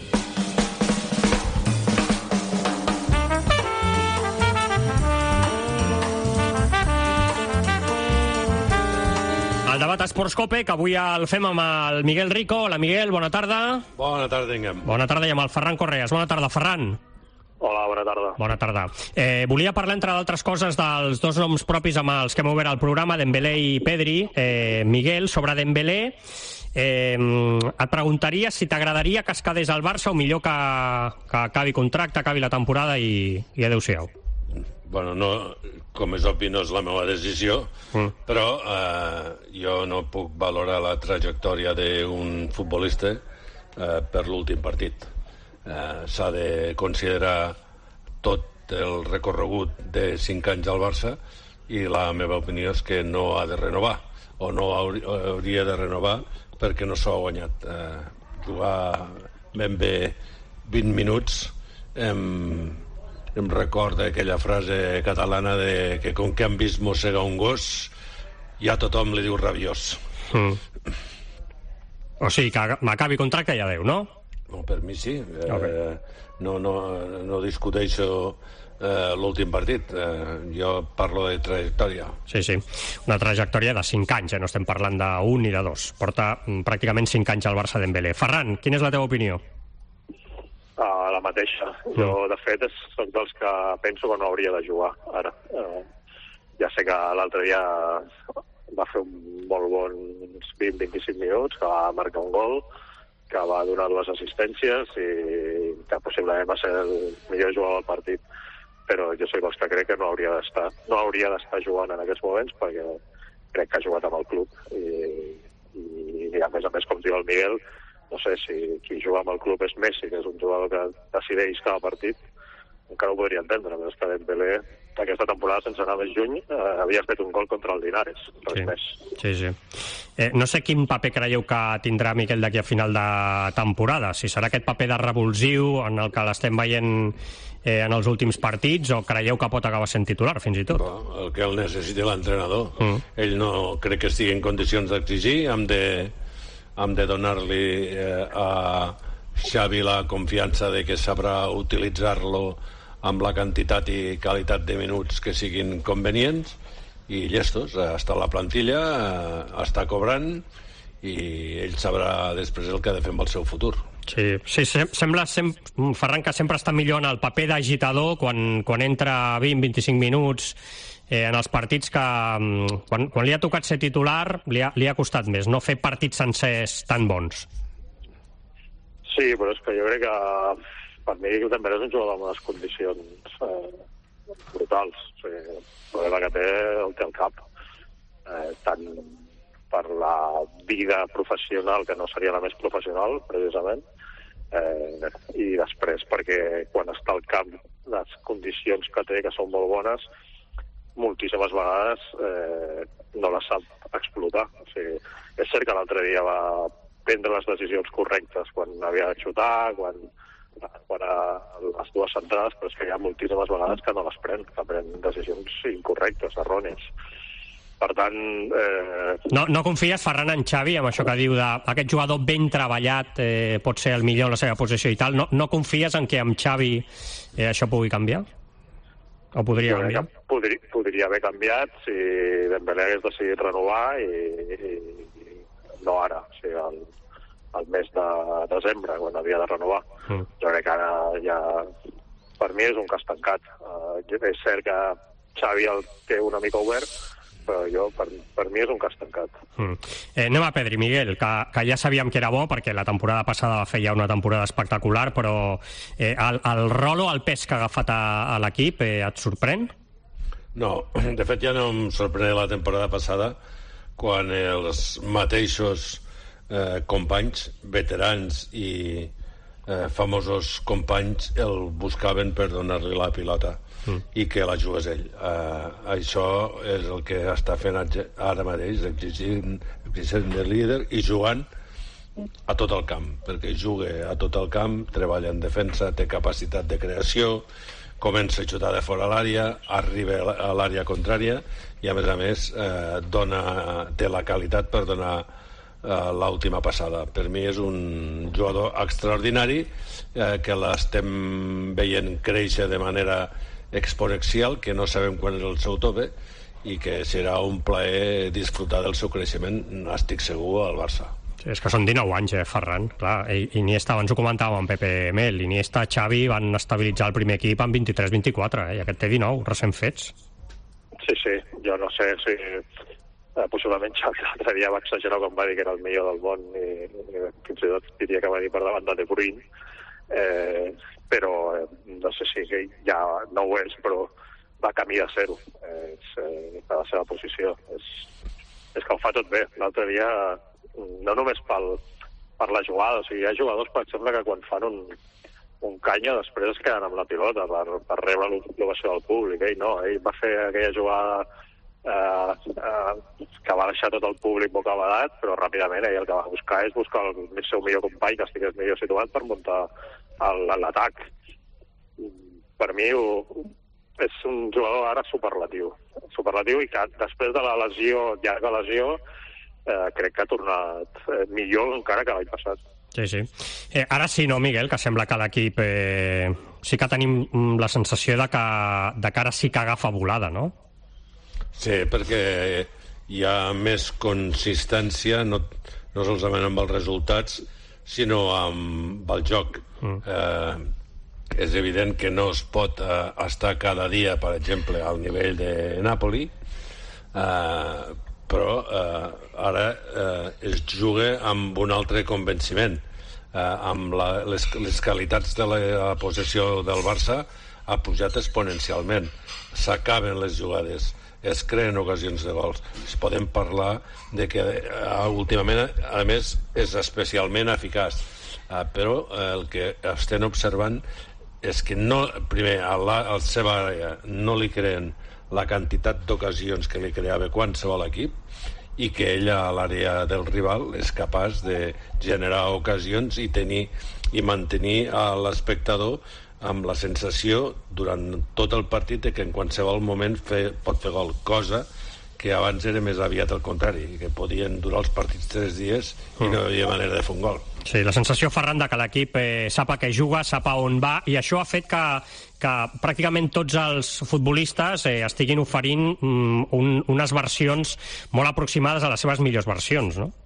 Speaker 4: El debat Esports Cope, que avui el fem amb el Miguel Rico. Hola, Miguel, bona tarda.
Speaker 22: Bona tarda, tinguem.
Speaker 4: Bona tarda, i amb el Ferran Correas. Bona tarda, Ferran.
Speaker 22: Hola, bona tarda.
Speaker 4: Bona tarda. Eh, volia parlar, entre d'altres coses, dels dos noms propis amb els que hem obert el programa, Dembélé i Pedri. Eh, Miguel, sobre Dembélé, eh, et preguntaria si t'agradaria que es quedés al Barça o millor que, que acabi contracte, acabi la temporada i, i adeu-siau.
Speaker 22: bueno, no, com és obvi, no és la meva decisió, mm. però eh, jo no puc valorar la trajectòria d'un futbolista eh, per l'últim partit. Eh, s'ha de considerar tot el recorregut de cinc anys al Barça i la meva opinió és que no ha de renovar, o no hauria de renovar perquè no s'ho ha guanyat. Eh, jugar ben bé vint minuts, em, em recorda aquella frase catalana de que com que han vist mossegar un gos, ja tothom li diu rabiós.
Speaker 4: Mm. O sigui, que m'acabi contracte i adeu, no?
Speaker 22: No, per mi sí. Eh,
Speaker 4: okay.
Speaker 22: no, no, no discuteixo eh, l'últim partit. Eh, jo parlo de trajectòria.
Speaker 4: Sí, sí. Una trajectòria de cinc anys, eh? No estem parlant d'un ni de dos. Porta mm, pràcticament cinc anys al Barça Dembélé. Ferran, quina és la teva opinió?
Speaker 22: Uh, la mateixa. Mm. Jo, de fet, soc dels que penso que no hauria de jugar ara. Uh, ja sé que l'altre dia va fer un molt bons vint a vint-i-cinc minuts, que va marcar un gol, que va donar dues assistències i que possiblement va ser el millor jugador del partit. Però jo soc dels que crec que no hauria d'estar no hauria d'estar jugant en aquests moments, perquè crec que ha jugat amb el club i, i, i a més a més, com diu el Miguel, no sé si qui juga amb el club és Messi, que és un jugador que decideix cada partit, encara ho podria entendre, però és que Dembélé aquesta temporada, sense anar més lluny, eh, havia fet un gol contra el Linares, res
Speaker 4: sí.
Speaker 22: més.
Speaker 4: Sí, sí. Eh, no sé quin paper creieu que tindrà Miquel d'aquí a final de temporada, si serà aquest paper de revulsiu en el que l'estem veient eh, en els últims partits, o creieu que pot acabar sent titular, fins i tot?
Speaker 22: No, el que el necessita l'entrenador.
Speaker 4: Mm.
Speaker 22: Ell no crec que estigui en condicions d'exigir, hem de, hem de donar-li eh, a Xavi la confiança de que sabrà utilitzar-lo amb la quantitat i qualitat de minuts que siguin convenients, i llestos, està a la plantilla, està cobrant, i ell sabrà després el que ha de fer amb el seu futur.
Speaker 4: Sí, sí, sembla, sem Ferran, que sempre està millor en el paper d'agitador quan, quan entra vint a vint-i-cinc minuts eh, en els partits que quan, quan li ha tocat ser titular li ha, li ha costat més, no fer partits sencers tan bons.
Speaker 22: Sí, però és que jo crec que per mi també és un jugador amb unes condicions eh, brutals. O sigui, el problema que té el té al cap. Eh, tant per la vida professional, que no seria la més professional, precisament, eh, i després perquè quan està al camp les condicions que té, que són molt bones, moltíssimes vegades eh, no les sap explotar. O sigui, és cert que l'altre dia va prendre les decisions correctes quan havia de xutar, quan quan a les dues centrades, però és que hi ha moltíssimes vegades que no les pren, que pren decisions incorrectes, errònies. Per tant... Eh...
Speaker 4: No, no confies, Ferran, en Xavi, amb això que diu d'aquest jugador ben treballat, eh, pot ser el millor en la seva posició i tal, no, no confies en que amb Xavi eh, això pugui canviar? O podria canviar?
Speaker 22: Podria, podria haver canviat si Dembélé hagués decidit renovar i, i, i no ara, o sigui, el el mes de desembre, quan havia de renovar. Mm. Jo crec que ara ja... Per mi és un cas tancat. Uh, és cert que Xavi el té una mica obert, però jo, per, per mi és un cas tancat.
Speaker 4: Mm. Eh, anem a Pedri, Miguel, que, que ja sabíem que era bo, perquè la temporada passada va fer ja una temporada espectacular, però eh, el, el rol o el pes que ha agafat a, a l'equip eh, et sorprèn?
Speaker 22: No, de fet ja no em sorprèn la temporada passada, quan els mateixos Eh, companys, veterans i eh, famosos companys el buscaven per donar-li la pilota mm. i que la jugués ell. Eh, això és el que està fent ara mateix, exigint, exigint de líder i jugant a tot el camp, perquè juga a tot el camp, treballa en defensa, té capacitat de creació, comença a xutar de fora l'àrea, arriba a l'àrea contrària i a més a més eh, dona, té la qualitat per donar l'última passada. Per mi és un jugador extraordinari eh, que l'estem veient créixer de manera exponencial, que no sabem quan és el seu tope i que serà un plaer disfrutar del seu creixement, estic segur, al Barça.
Speaker 4: Sí, és que són dinou anys, eh, Ferran. Clar, Iniesta, abans ho comentàvem amb Pepe Mel, Iniesta, Xavi van estabilitzar el primer equip amb vint-i-tres vint-i-quatre, eh, i aquest té dinou, recent fets.
Speaker 22: Sí, sí, jo no sé si... Eh, possiblement Xavi l'altre dia va exagerar quan va dir que era el millor del món i, i fins i tot diria que va dir per davant de De Bruyne, eh, però eh, no sé si ja no ho és, però
Speaker 5: va camí de ser-ho, és eh, de la seva posició. És, és que ho fa tot bé. L'altre dia, no només pel, per la jugada, o sigui, hi ha jugadors, per exemple, que quan fan un, un canya després es queden amb la pilota per, per rebre l'ovació del públic. Ell no, ell va fer aquella jugada eh, eh, que va deixar tot el públic bocabadat, però ràpidament ell el que va buscar és buscar el, el seu millor company que estigués millor situat per muntar l'atac. Per mi ho, és un jugador ara superlatiu, superlatiu i que després de la lesió, llarga lesió, eh, crec que ha tornat eh, millor encara que l'any passat.
Speaker 4: Sí, sí. Eh, ara sí, no, Miguel, que sembla que l'equip eh, sí que tenim la sensació de que, de que ara sí que agafa volada, no?
Speaker 22: Sí, perquè hi ha més consistència, no, no solament amb els resultats, sinó amb el joc. Mm. Eh, és evident que no es pot eh, estar cada dia, per exemple, al nivell de Napoli, eh, però eh, ara eh, es juga amb un altre convenciment. Eh, amb la, les, les qualitats de la, la possessió del Barça ha pujat exponencialment. S'acaben les jugades, es creen ocasions de gols. Es podem parlar de que eh, últimament, a més, és especialment eficaç. Eh, però eh, el que estem observant és que no, primer, a la, a la seva àrea no li creen la quantitat d'ocasions que li creava qualsevol equip i que ella a l'àrea del rival és capaç de generar ocasions i tenir i mantenir a l'espectador amb la sensació durant tot el partit de que en qualsevol moment fe, pot fer gol, cosa que abans era més aviat al contrari, que podien durar els partits tres dies i no hi havia manera de fer un gol.
Speaker 4: Sí, la sensació, Ferran, de que l'equip eh, sap a què juga, sap a on va, i això ha fet que, que pràcticament tots els futbolistes eh, estiguin oferint mm, un, unes versions molt aproximades a les seves millors versions, no?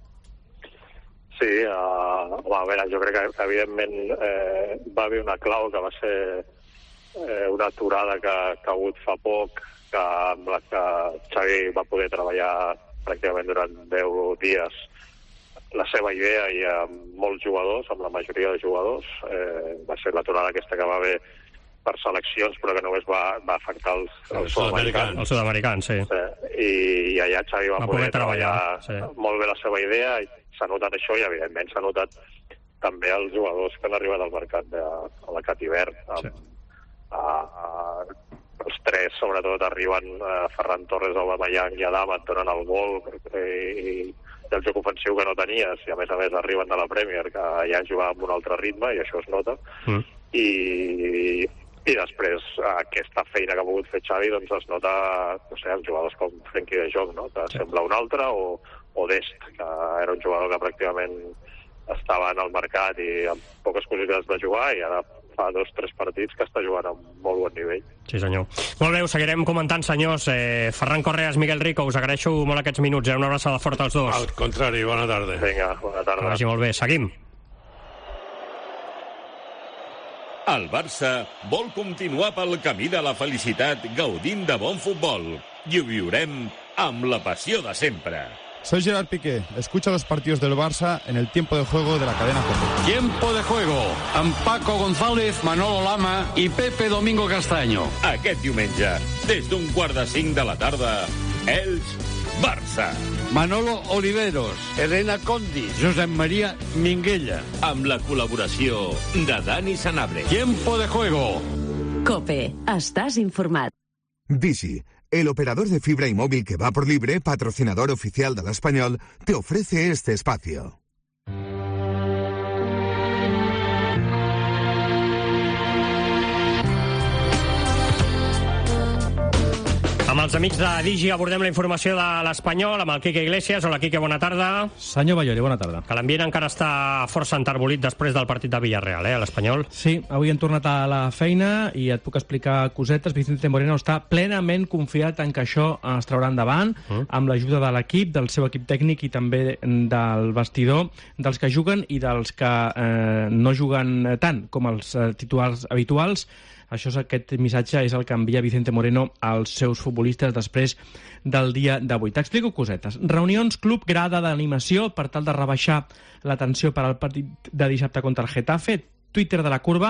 Speaker 5: Sí, uh, a veure, jo crec que evidentment eh, va haver una clau que va ser eh, una aturada que, que ha hagut fa poc, que, amb la que Xavi va poder treballar pràcticament durant deu dies la seva idea i amb molts jugadors, amb la majoria de jugadors. Eh, va ser l'aturada aquesta que va haver per seleccions, però que només va, va afectar els, els sud-americans.
Speaker 4: Els sud-americans, sí.
Speaker 5: sí. I, I allà Xavi va, va poder, poder treballar, treballar sí. molt bé la seva idea, i s'ha notat això, i evidentment s'ha notat també els jugadors que han arribat al mercat de, a la Cativert. Sí. A, a, els tres, sobretot, arriben a Ferran Torres, Aubameyang i Adama, et donen el gol i, i el joc ofensiu que no tenies, i a més a més arriben de la Premier, que ja jugava amb un altre ritme, i això es nota. Mm. I, i després aquesta feina que ha pogut fer Xavi doncs es nota, no sé, amb jugadors com Frenkie de Jong, no? Que sí. Sembla un altre, o, o Dest, que era un jugador que pràcticament estava en el mercat i amb poques possibilitats de jugar, i ara fa dos o tres partits que està jugant a un molt bon nivell.
Speaker 4: Sí, senyor. Molt bé, ho seguirem comentant, senyors. Eh, Ferran Correas, Miguel Rico, us agraeixo molt aquests minuts. Eh? Una abraçada forta als dos.
Speaker 22: Al contrari, bona tarda.
Speaker 5: Vinga, bona tarda.
Speaker 4: Que vagi molt bé. Seguim.
Speaker 19: El Barça vol continuar pel camí de la felicitat gaudint de bon futbol. I ho viurem amb la passió de sempre.
Speaker 6: Soy Gerard Piqué. Escucha los partidos del Barça en el tiempo de juego de la cadena COPE.
Speaker 23: Tiempo de juego amb Paco González, Manolo Lama i Pepe Domingo Castaño.
Speaker 19: Aquest diumenge, des d'un quart de cinc de la tarda, Elx Barça.
Speaker 23: Manolo Oliveros, Elena Condi, Josep María Minguella.
Speaker 19: Amb la col·laboració de Dani Sanabria.
Speaker 23: Tiempo de juego.
Speaker 3: COPE. Estàs informat.
Speaker 1: Digi, el operador de fibra y móvil que va por libre, patrocinador oficial del Español, te ofrece este espacio.
Speaker 4: Amb els amics de Digi abordem la informació de l'Espanyol amb el Quique Iglesias. Hola, Quique, bona tarda.
Speaker 24: Senyor Ballori, bona tarda.
Speaker 4: Que l'ambient encara està força enterbolit després del partit de Villarreal, eh, a l'Espanyol.
Speaker 24: Sí, avui hem tornat a la feina i et puc explicar cosetes. Vicente Moreno està plenament confiat en que això es traurà endavant, mm. amb l'ajuda de l'equip, del seu equip tècnic i també del vestidor, dels que juguen i dels que eh, no juguen tant com els eh, titulars habituals. Això és aquest missatge, és el que envia Vicente Moreno als seus futbolistes després del dia d'avui. T'explico cosetes. Reunions, club, grada d'animació per tal de rebaixar la tensió per al partit de dissabte contra el Getafe. Twitter de la curva.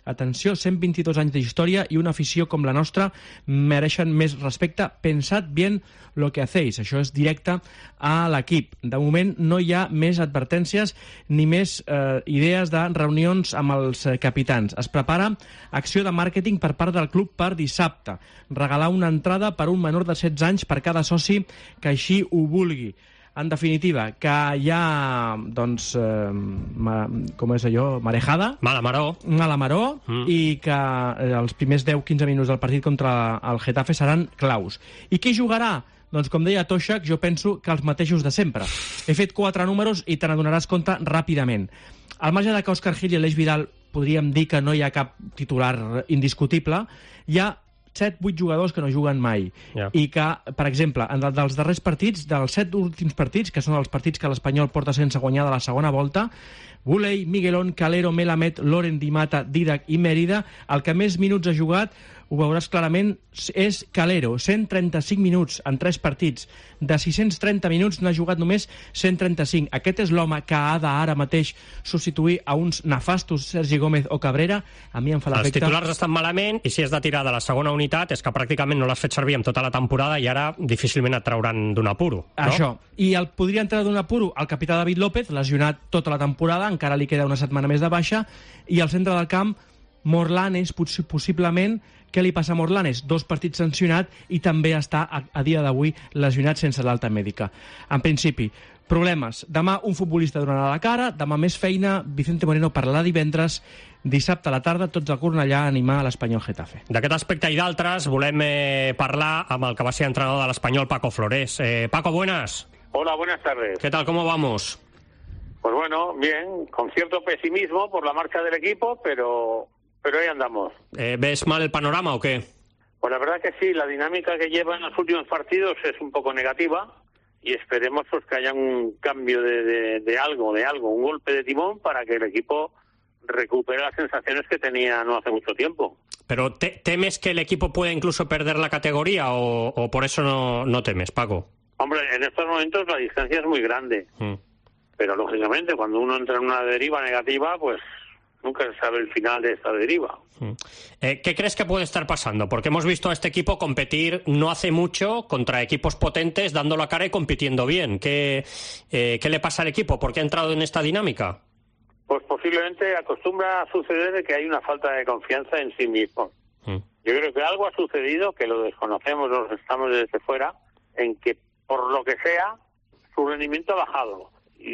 Speaker 24: Atenció, cent vint-i-dos anys d'història i una afició com la nostra mereixen més respecte. Pensad bien lo que hacéis. Això és directe a l'equip. De moment no hi ha més advertències ni més eh, idees de reunions amb els eh, capitans. Es prepara acció de màrqueting per part del club per dissabte. Regalar una entrada per un menor de setze anys per cada soci que així ho vulgui. En definitiva, que hi ha, doncs, eh, ma, com és allò, marejada.
Speaker 4: Mala maró.
Speaker 24: Mala maró, mm. i que els primers deu quinze minuts del partit contra el Getafe seran claus. I qui jugarà? Doncs, com deia Toshak, jo penso que els mateixos de sempre. He fet quatre números i te n'adonaràs compte ràpidament. Al marge de que Òscar Gil i Aleix Vidal podríem dir que no hi ha cap titular indiscutible, hi ha set vuit jugadors que no juguen mai. Yeah. I que, per exemple, en el dels darrers partits, dels set últims partits, que són els partits que l'Espanyol porta sense guanyar de la segona volta, Buley, Miguelón, Calero, Melamed, Loren, Di Mata, Didac i Mérida, el que més minuts ha jugat, ho veuràs clarament, és Calero, cent trenta-cinc minuts en tres partits. De sis-cents trenta minuts n'ha jugat només cent trenta-cinc. Aquest és l'home que ha d'ara mateix substituir a uns nefastos Sergi Gómez o Cabrera. A mi em fa l'efecte...
Speaker 4: Els titulars estan malament i si has de tirar de la segona unitat és que pràcticament no l'has fet servir en tota la temporada i ara difícilment et trauran d'un apuro. No?
Speaker 24: Això. I el podria entrar d'un apuro el capità David López, lesionat tota la temporada, encara li queda una setmana més de baixa, i al centre del camp Morlanes, possiblement. Què li passa a Morlanes? Dos partits sancionat i també està a, a dia d'avui lesionat sense l'alta mèdica. En principi, problemes. Demà un futbolista donarà la cara, demà més feina, Vicente Moreno parlarà divendres, dissabte a la tarda tots a Cornellà a animar a l'Espanyol Getafe.
Speaker 4: D'aquest aspecte i d'altres volem eh, parlar amb el que va ser entrenador de l'Espanyol, Paco Flores. Eh, Paco, buenas.
Speaker 7: Hola, buenas tardes.
Speaker 4: ¿Qué tal? ¿Cómo vamos?
Speaker 7: Pues bueno, bien, con cierto pesimismo por la marcha del equipo, pero... Pero ahí andamos.
Speaker 4: Eh, ¿Ves mal el panorama o qué?
Speaker 7: Pues la verdad que sí, la dinámica que lleva en los últimos partidos es un poco negativa y esperemos pues que haya un cambio de, de, de algo, de algo, un golpe de timón para que el equipo recupere las sensaciones que tenía no hace mucho tiempo.
Speaker 4: ¿Pero te, temes que el equipo pueda incluso perder la categoría o, o por eso no, no temes, Paco?
Speaker 7: Hombre, en estos momentos la distancia es muy grande, mm. pero lógicamente cuando uno entra en una deriva negativa, pues... nunca se sabe el final de esta deriva.
Speaker 4: Eh, ¿Qué crees que puede estar pasando? Porque hemos visto a este equipo competir no hace mucho contra equipos potentes, dando la cara y compitiendo bien. ¿Qué, eh, ¿qué le pasa al equipo? ¿Por qué ha entrado en esta dinámica?
Speaker 7: Pues posiblemente acostumbra a suceder de que hay una falta de confianza en sí mismo. Mm. Yo creo que algo ha sucedido, que lo desconocemos, los estamos desde fuera, en que por lo que sea, su rendimiento ha bajado.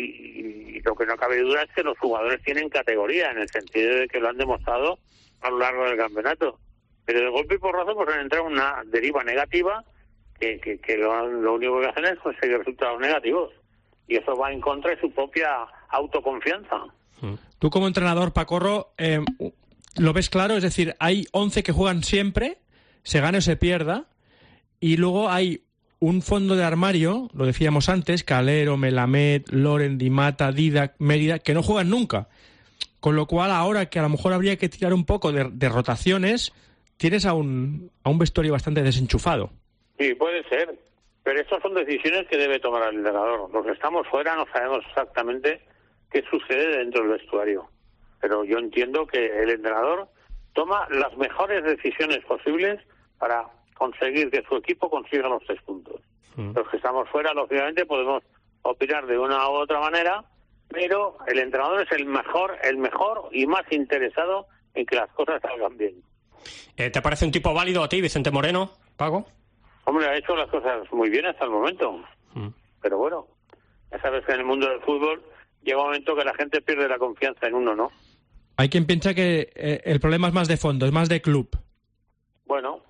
Speaker 7: Y, y lo que no cabe duda es que los jugadores tienen categoría, en el sentido de que lo han demostrado a lo largo del campeonato. Pero de golpe y porrazo pues han entrado en una deriva negativa que, que, que lo, lo único que hacen es conseguir resultados negativos. Y eso va en contra de su propia autoconfianza.
Speaker 24: Tú como entrenador, Pacorro, eh, ¿lo ves claro? Es decir, hay once que juegan siempre, se gane o se pierda, y luego hay un fondo de armario, lo decíamos antes, Calero, Melamed, Loren, Di Mata, Didac, Mérida, que no juegan nunca. Con lo cual, ahora que a lo mejor habría que tirar un poco de, de rotaciones, tienes a un, a un vestuario bastante desenchufado.
Speaker 7: Sí, puede ser. Pero estas son decisiones que debe tomar el entrenador. Los que estamos fuera no sabemos exactamente qué sucede dentro del vestuario. Pero yo entiendo que el entrenador toma las mejores decisiones posibles para conseguir que su equipo consiga los tres puntos. Mm. Los que estamos fuera, lógicamente, podemos opinar de una u otra manera, pero el entrenador es el mejor, el mejor y más interesado en que las cosas salgan bien.
Speaker 4: Eh, ¿Te parece un tipo válido a ti, Vicente Moreno, Paco?
Speaker 7: Hombre, ha hecho las cosas muy bien hasta el momento. Mm. Pero bueno, ya sabes que en el mundo del fútbol llega un momento que la gente pierde la confianza en uno, ¿no?
Speaker 24: Hay quien piensa que eh, el problema es más de fondo, es más de club.
Speaker 7: Bueno,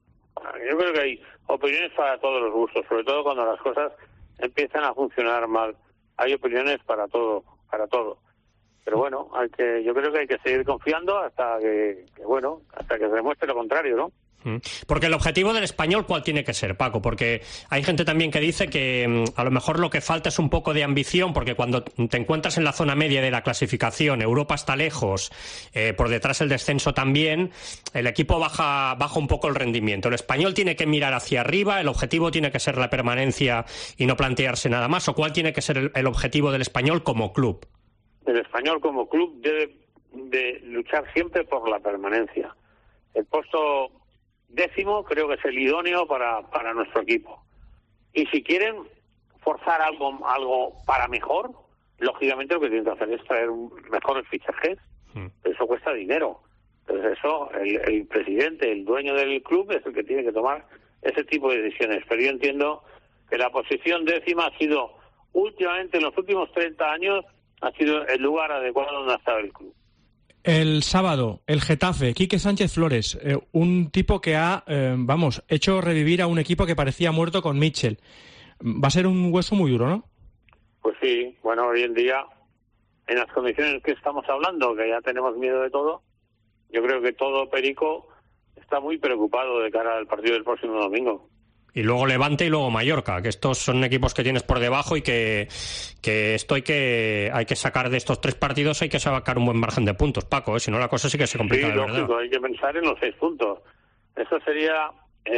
Speaker 7: yo creo que hay opiniones para todos los gustos, sobre todo cuando las cosas empiezan a funcionar mal. Hay opiniones para todo, para todo. Pero bueno, hay que, yo creo que hay que seguir confiando hasta que, que bueno, hasta que se demuestre lo contrario, ¿no?
Speaker 4: Porque el objetivo del Español, ¿cuál tiene que ser, Paco? Porque hay gente también que dice que a lo mejor lo que falta es un poco de ambición, porque cuando te encuentras en la zona media de la clasificación, Europa está lejos, eh, por detrás el descenso también, el equipo baja, baja un poco el rendimiento. El Español tiene que mirar hacia arriba, el objetivo tiene que ser la permanencia y no plantearse nada más, ¿o cuál tiene que ser el, el objetivo del Español como club?
Speaker 7: El Español como club debe de luchar siempre por la permanencia. El puesto décimo creo que es el idóneo para, para nuestro equipo. Y si quieren forzar algo, algo para mejor, lógicamente lo que tienen que hacer es traer un, mejores fichajes. Mm. Eso cuesta dinero. Entonces eso, el, el presidente, el dueño del club es el que tiene que tomar ese tipo de decisiones. Pero yo entiendo que la posición décima ha sido, últimamente, en los últimos treinta años, ha sido el lugar adecuado donde ha estado el club.
Speaker 24: El sábado, el Getafe, Quique Sánchez Flores, eh, un tipo que ha, eh, vamos, hecho revivir a un equipo que parecía muerto con Mitchell. Va a ser un hueso muy duro, ¿no?
Speaker 7: Pues sí, bueno, hoy en día, en las condiciones que estamos hablando, que ya tenemos miedo de todo, yo creo que todo Perico está muy preocupado de cara al partido del próximo domingo.
Speaker 4: Y luego Levante y luego Mallorca, que estos son equipos que tienes por debajo y que, que esto hay que hay que sacar de estos tres partidos, hay que sacar un buen margen de puntos, Paco, ¿eh? Si no la cosa sí que se complica.
Speaker 7: Sí,
Speaker 4: de
Speaker 7: lógico,
Speaker 4: verdad.
Speaker 7: Hay que pensar en los seis puntos. Eso sería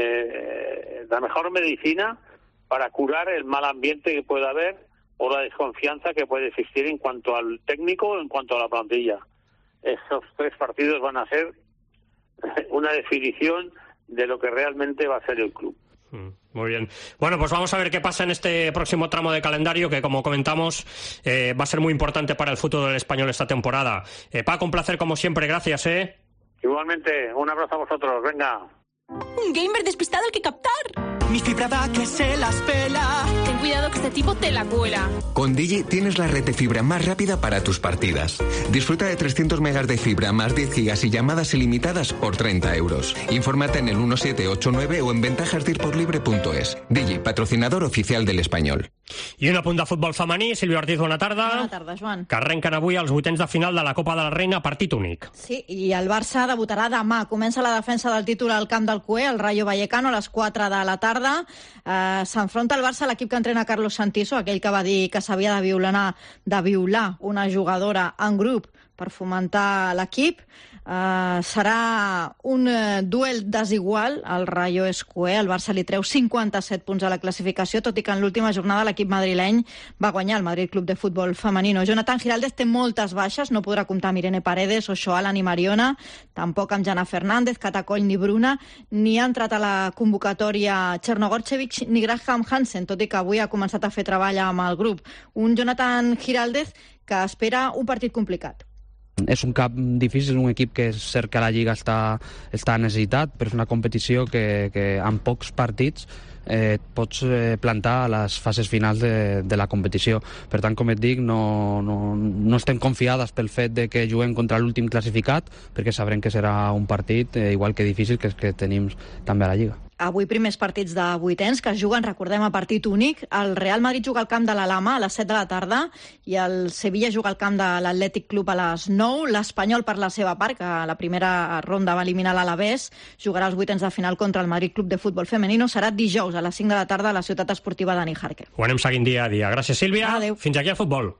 Speaker 7: eh, la mejor medicina para curar el mal ambiente que pueda haber o la desconfianza que puede existir en cuanto al técnico o en cuanto a la plantilla. Esos tres partidos van a ser una definición de lo que realmente va a ser el club.
Speaker 4: Muy bien. Bueno, pues vamos a ver qué pasa en este próximo tramo de calendario que, como comentamos, eh, va a ser muy importante para el futuro del Español esta temporada. Eh, Paco, un placer como siempre. Gracias, ¿eh?
Speaker 7: Igualmente, un abrazo a vosotros. Venga.
Speaker 8: Un gamer despistado al que captar.
Speaker 9: Mi fibra da que se las pela.
Speaker 8: Ten cuidado que este tipo te la cuela.
Speaker 11: Con Digi tienes la red de fibra más rápida para tus partidas. Disfruta de trescientos megas de fibra más diez gigas y llamadas ilimitadas por treinta euros. Infórmate en el uno siete ocho nueve o en ventajas dir por libre punto es. Digi, patrocinador oficial del Español.
Speaker 4: I una punt de futbol femení. Sílvia Ortiz, bona tarda.
Speaker 12: Bona tarda, Joan.
Speaker 4: Que arrenquen avui els vuitens de final de la Copa de la Reina, partit únic.
Speaker 12: Sí, i el Barça debutarà demà. Comença la defensa del títol al camp del Cué, el Rayo Vallecano, a les quatre de la tarda. Eh, s'enfronta el Barça a l'equip que entrena Carlos Santiso, aquell que va dir que s'havia de violar, de violar una jugadora en grup per fomentar l'equip. Uh, serà un uh, duel desigual. El Rayo és Cué, el Barça li treu cinquanta-set punts a la classificació, tot i que en l'última jornada l'equip madrileny va guanyar el Madrid Club de Futbol Femenino. Jonathan Giraldez té moltes baixes, no podrà comptar amb Irene Paredes, Ochoala ni Mariona, tampoc amb Jana Fernández, Catacoll ni Bruna, ni ha entrat a la convocatòria Chernogorchevich ni Graham Hansen, tot i que avui ha començat a fer treball amb el grup. Un Jonathan Giraldez que espera un partit complicat.
Speaker 25: És un camp difícil, un equip que és cert que la Lliga està, està necessitat, però és una competició que, que en pocs partits eh, pots eh, plantar a les fases finals de, de la competició. Per tant, com et dic, no, no, no estem confiades pel fet de que juguem contra l'últim classificat, perquè sabrem que serà un partit eh, igual que difícil que, que tenim també a la Lliga.
Speaker 12: Avui primers partits de vuitens que es juguen, recordem, a partit únic. El Real Madrid juga al camp de la Lama a les set de la tarda i el Sevilla juga al camp de l'Atlètic Club a les nou. L'Espanyol, per la seva part, que a la primera ronda va eliminar l'Alavés, jugarà els vuitens de final contra el Madrid Club de Futbol Femenino. Serà dijous a les cinc de la tarda a la ciutat esportiva Dani Jarque.
Speaker 4: Ho anem seguint dia a dia. Gràcies, Sílvia.
Speaker 12: Adéu.
Speaker 4: Fins aquí el futbol.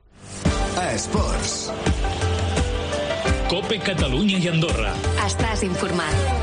Speaker 1: Esports.
Speaker 2: Cope Catalunya i Andorra.
Speaker 3: Estàs informat.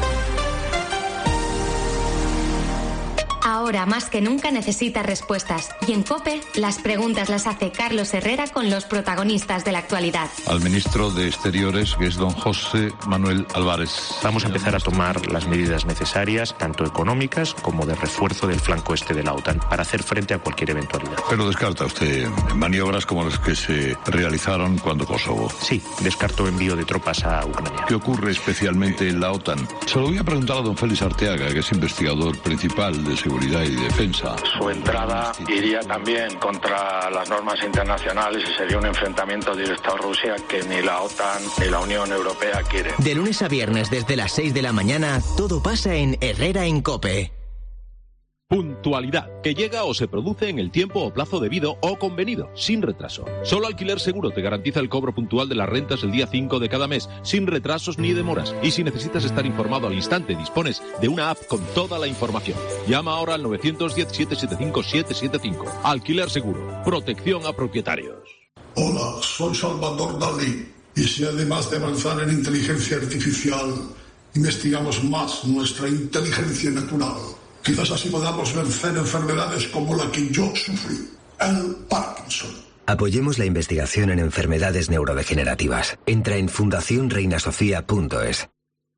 Speaker 3: Ahora más que nunca necesitas respuestas. Y en COPE, las preguntas las hace Carlos Herrera con los protagonistas de la actualidad.
Speaker 26: Al ministro de Exteriores, que es don José Manuel Álvarez.
Speaker 27: Vamos a empezar a tomar las medidas necesarias, tanto económicas como de refuerzo del flanco este de la OTAN, para hacer frente a cualquier eventualidad.
Speaker 26: Pero descarta usted maniobras como las que se realizaron cuando Kosovo.
Speaker 27: Sí, descarto envío de tropas a Ucrania.
Speaker 26: ¿Qué ocurre especialmente en la OTAN? Se lo voy a preguntar a don Félix Arteaga, que es investigador principal de seguridad y defensa.
Speaker 28: Su entrada iría también contra las normas internacionales y sería un enfrentamiento directo a Rusia que ni la OTAN ni la Unión Europea quieren.
Speaker 29: De lunes a viernes desde las seis de la mañana, todo pasa en Herrera en COPE.
Speaker 30: Puntualidad, que llega o se produce en el tiempo o plazo debido o convenido, sin retraso. Solo Alquiler Seguro te garantiza el cobro puntual de las rentas el día cinco de cada mes, sin retrasos ni demoras. Y si necesitas estar informado al instante, dispones de una app con toda la información. Llama ahora al nueve uno cero, siete siete cinco, siete siete cinco. Alquiler Seguro, protección a propietarios.
Speaker 31: Hola, soy Salvador Dalí. Y si además de avanzar en inteligencia artificial, investigamos más nuestra inteligencia natural, quizás así podamos vencer enfermedades como la que yo sufrí, el Parkinson.
Speaker 29: Apoyemos la investigación en enfermedades neurodegenerativas. Entra en fundación reina sofía punto es.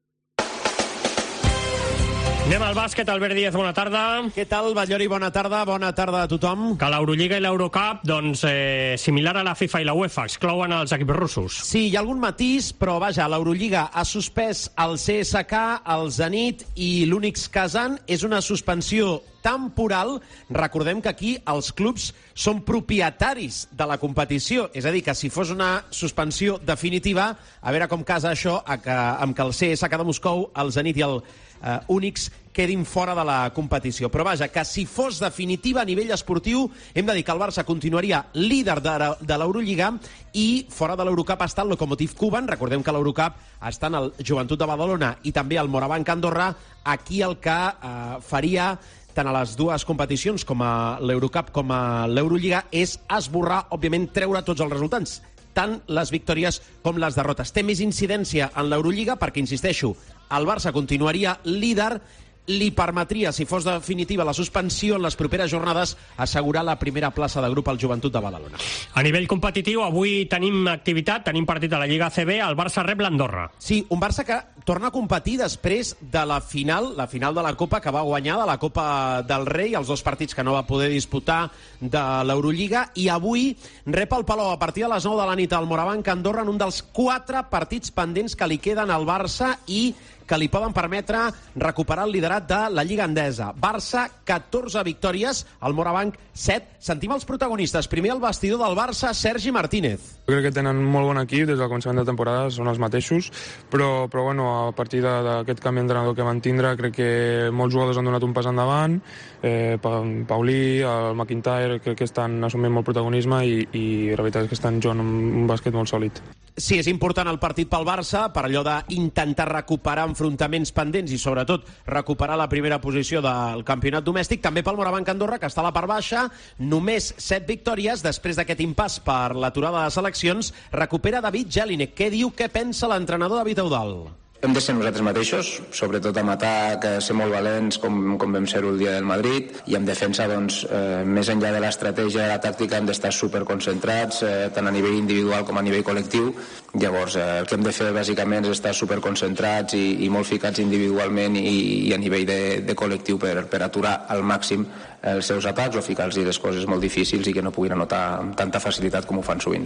Speaker 4: Anem al bàsquet, Albert Díaz, bona tarda.
Speaker 5: Què tal, Batllori? Bona tarda, bona tarda a tothom.
Speaker 4: Que l'Eurolliga i l'Eurocup, doncs, eh, similar a la FIFA i la UEFA, exclouen els equips russos.
Speaker 5: Sí, hi ha algun matís, però vaja, l'Eurolliga ha suspès el C S K, el Zenit i l'Unix Kazan. És una suspensió temporal. Recordem que aquí els clubs són propietaris de la competició. És a dir, que si fos una suspensió definitiva, a veure com casa això, a que, amb que el C S K de Moscou, el Zenit i el Uh, Unix quedin fora de la competició. Però vaja, que si fos definitiva a nivell esportiu, hem de dir que el Barça continuaria líder de, de l'Eurolliga i fora de l'Eurocup està el Lokomotiv Kuban. Recordem que l'Eurocup està en el Joventut de Badalona i també el Morabanc Andorra. Aquí el que uh, faria tant a les dues competicions com a l'Eurocup com a l'Eurolliga és esborrar, òbviament, treure tots els resultats, tant les victòries com les derrotes. Té més incidència en l'Eurolliga perquè, insisteixo, el Barça continuaria líder, li permetria, si fos definitiva la suspensió en les properes jornades, assegurar la primera plaça de grup al Joventut de Badalona.
Speaker 4: A nivell competitiu, avui tenim activitat, tenim partit a la Lliga A C B, el Barça rep l'Andorra.
Speaker 5: Sí, un Barça que torna a competir després de la final, la final de la Copa que va guanyar, de la Copa del Rei, els dos partits que no va poder disputar de l'Eurolliga, i avui rep el Palau a partir de les nou de la nit al Morabanc Andorra en un dels quatre partits pendents que li queden al Barça i que li poden permetre recuperar el liderat de la Lliga Endesa. Barça, catorze victòries, el Morabanc, set. Sentim els protagonistes. Primer el vestidor del Barça, Sergi Martínez.
Speaker 10: Jo crec que tenen molt bon equip, des del començament de temporada són els mateixos, però, però bueno, a partir d'aquest canvi d'entrenador que van tindre, crec que molts jugadors han donat un pas endavant, eh, Paulí, el McIntyre, crec que estan assumint molt protagonisme i, i la veritat és que estan jugant un bàsquet molt sòlid.
Speaker 5: Sí, és important el partit pel Barça, per allò d'intentar recuperar enfrontaments pendents i, sobretot, recuperar la primera posició del campionat domèstic. També pel Morabanc Andorra, que està a la part baixa, només set victòries. Després d'aquest impàs per l'aturada de seleccions, recupera David Jelinek. Què diu, què pensa l'entrenador David Eudal?
Speaker 13: Hem de ser nosaltres mateixos, sobretot en atac, ser molt valents, com, com vam ser-ho el dia del Madrid, i en defensa, doncs, eh, més enllà de l'estratègia i la tàctica, hem d'estar superconcentrats, eh, tant a nivell individual com a nivell col·lectiu. Llavors, eh, el que hem de fer, bàsicament, és estar superconcentrats i, i molt ficats individualment i, i a nivell de, de col·lectiu per, per aturar al màxim els seus atacs o ficar-los les coses molt difícils i que no puguin anotar amb tanta facilitat com ho fan sovint.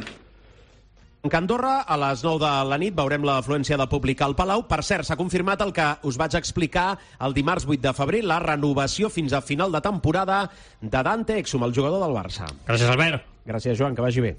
Speaker 5: En Andorra, a les nou de la nit, veurem l'afluència de públic al Palau. Per cert, s'ha confirmat el que us vaig explicar el dimarts vuit de febrer, la renovació fins a final de temporada de Dante Exum, el jugador del Barça.
Speaker 4: Gràcies, Albert.
Speaker 5: Gràcies, Joan, que vagi bé.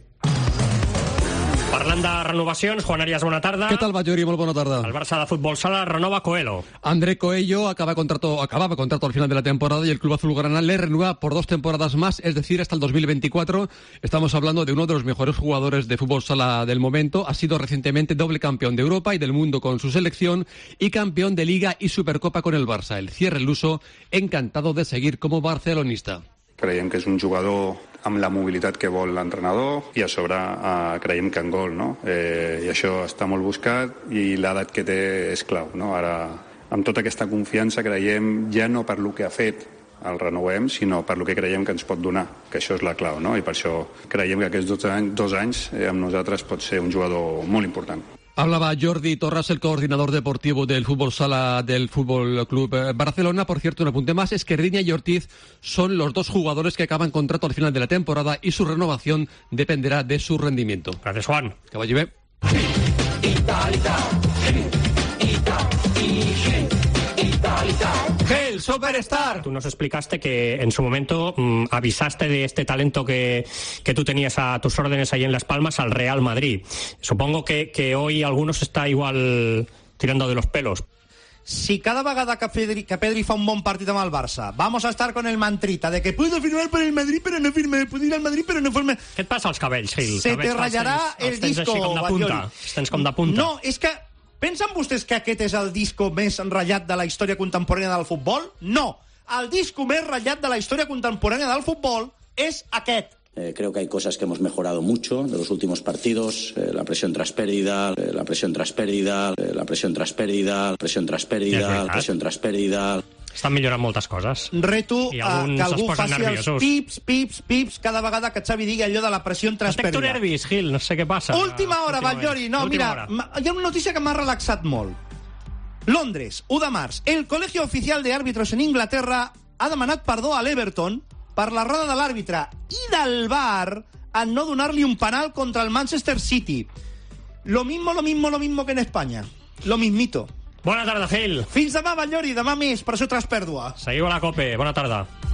Speaker 4: Parlant de renovacions, Juan Arias, bona tarda.
Speaker 14: ¿Qué tal, Batllori? Molt bona tarda.
Speaker 4: El Barça de Fútbol Sala renova Coelho.
Speaker 14: André Coelho acaba contrato, acababa contrato al final de la temporada y el club azulgrana le renueva por dos temporadas más, es decir, hasta el dos mil veinticuatro. Estamos hablando de uno de los mejores jugadores de fútbol sala del momento. Ha sido recientemente doble campeón de Europa y del mundo con su selección y campeón de Liga y Supercopa con el Barça. El cierre luso, encantado de seguir como barcelonista.
Speaker 15: Creiem que és un jugador amb la mobilitat que vol l'entrenador i a sobre eh, creiem que en gol, no? Eh, i això està molt buscat i l'edat que té és clau, no? Ara, amb tota aquesta confiança, creiem ja no per lo que ha fet el renovem, sinó per lo que creiem que ens pot donar, que això és la clau, no? I per això creiem que aquests dos anys, dos anys eh, amb nosaltres pot ser un jugador molt important.
Speaker 14: Hablaba Jordi Torras, el coordinador deportivo del fútbol sala del Fútbol Club Barcelona. Por cierto, un apunte más, Esquerdiña y Ortiz son los dos jugadores que acaban contrato al final de la temporada y su renovación dependerá de su rendimiento.
Speaker 4: Gracias, Juan.
Speaker 14: Que vaya bien.
Speaker 4: Gel, Superstar. Tú nos explicaste que en su momento mmm, avisaste de este talento que, que tú tenías a tus órdenes ahí en Las Palmas al Real Madrid. Supongo que, que hoy algunos está igual tirando de los pelos.
Speaker 16: Si cada vegada que Pedri, que Pedri fa un bon partit amb el Barça, vamos a estar con el mantrita de que puedo firmar por el Madrid pero no firme, puedo ir al Madrid pero no firme...
Speaker 4: Què et passa als cabells, Gil?
Speaker 16: Se te ratllarà el disco,
Speaker 4: Batllori. Els tens com de punta.
Speaker 16: No, és que... Pensen vostès que aquest és el disco més ratllat de la història contemporània del futbol? No! El disco més ratllat de la història contemporània del futbol és aquest.
Speaker 17: Eh, creo que hay cosas que hemos mejorado mucho de los últimos partidos, eh, la presión tras pérdida, eh, la presión tras pérdida, eh, la presión tras pérdida, la presión tras pérdida, la presión tras pérdida...
Speaker 4: Estan millorant moltes coses.
Speaker 16: Reto
Speaker 4: I
Speaker 16: a
Speaker 4: alguns
Speaker 16: que algú
Speaker 4: es posen
Speaker 16: faci
Speaker 4: nerviosos.
Speaker 16: els pips, pips, pips, cada vegada que Xavi digui allò de la pressió en
Speaker 4: Detecto
Speaker 16: transpèrdida.
Speaker 4: nervis, Gil, no sé què passa.
Speaker 16: Última hora,
Speaker 4: Últimament.
Speaker 16: Batllori. No,
Speaker 4: Última
Speaker 16: mira,
Speaker 4: hora.
Speaker 16: ma- hi ha una notícia que m'ha relaxat molt. Londres, u de març. El Colegio Oficial de Árbitros en Inglaterra ha demanat perdó a l'Everton per l'errada de l'àrbitre i del V A R en no donar-li un penal contra el Manchester City. Lo mismo, lo mismo, lo mismo que en España. Lo mismito.
Speaker 4: Bona tarda, Gil.
Speaker 16: Fins demà, Batllori. Demà més, pressió tras pèrdua.
Speaker 4: Seguiu a la COPE. Bona tarda.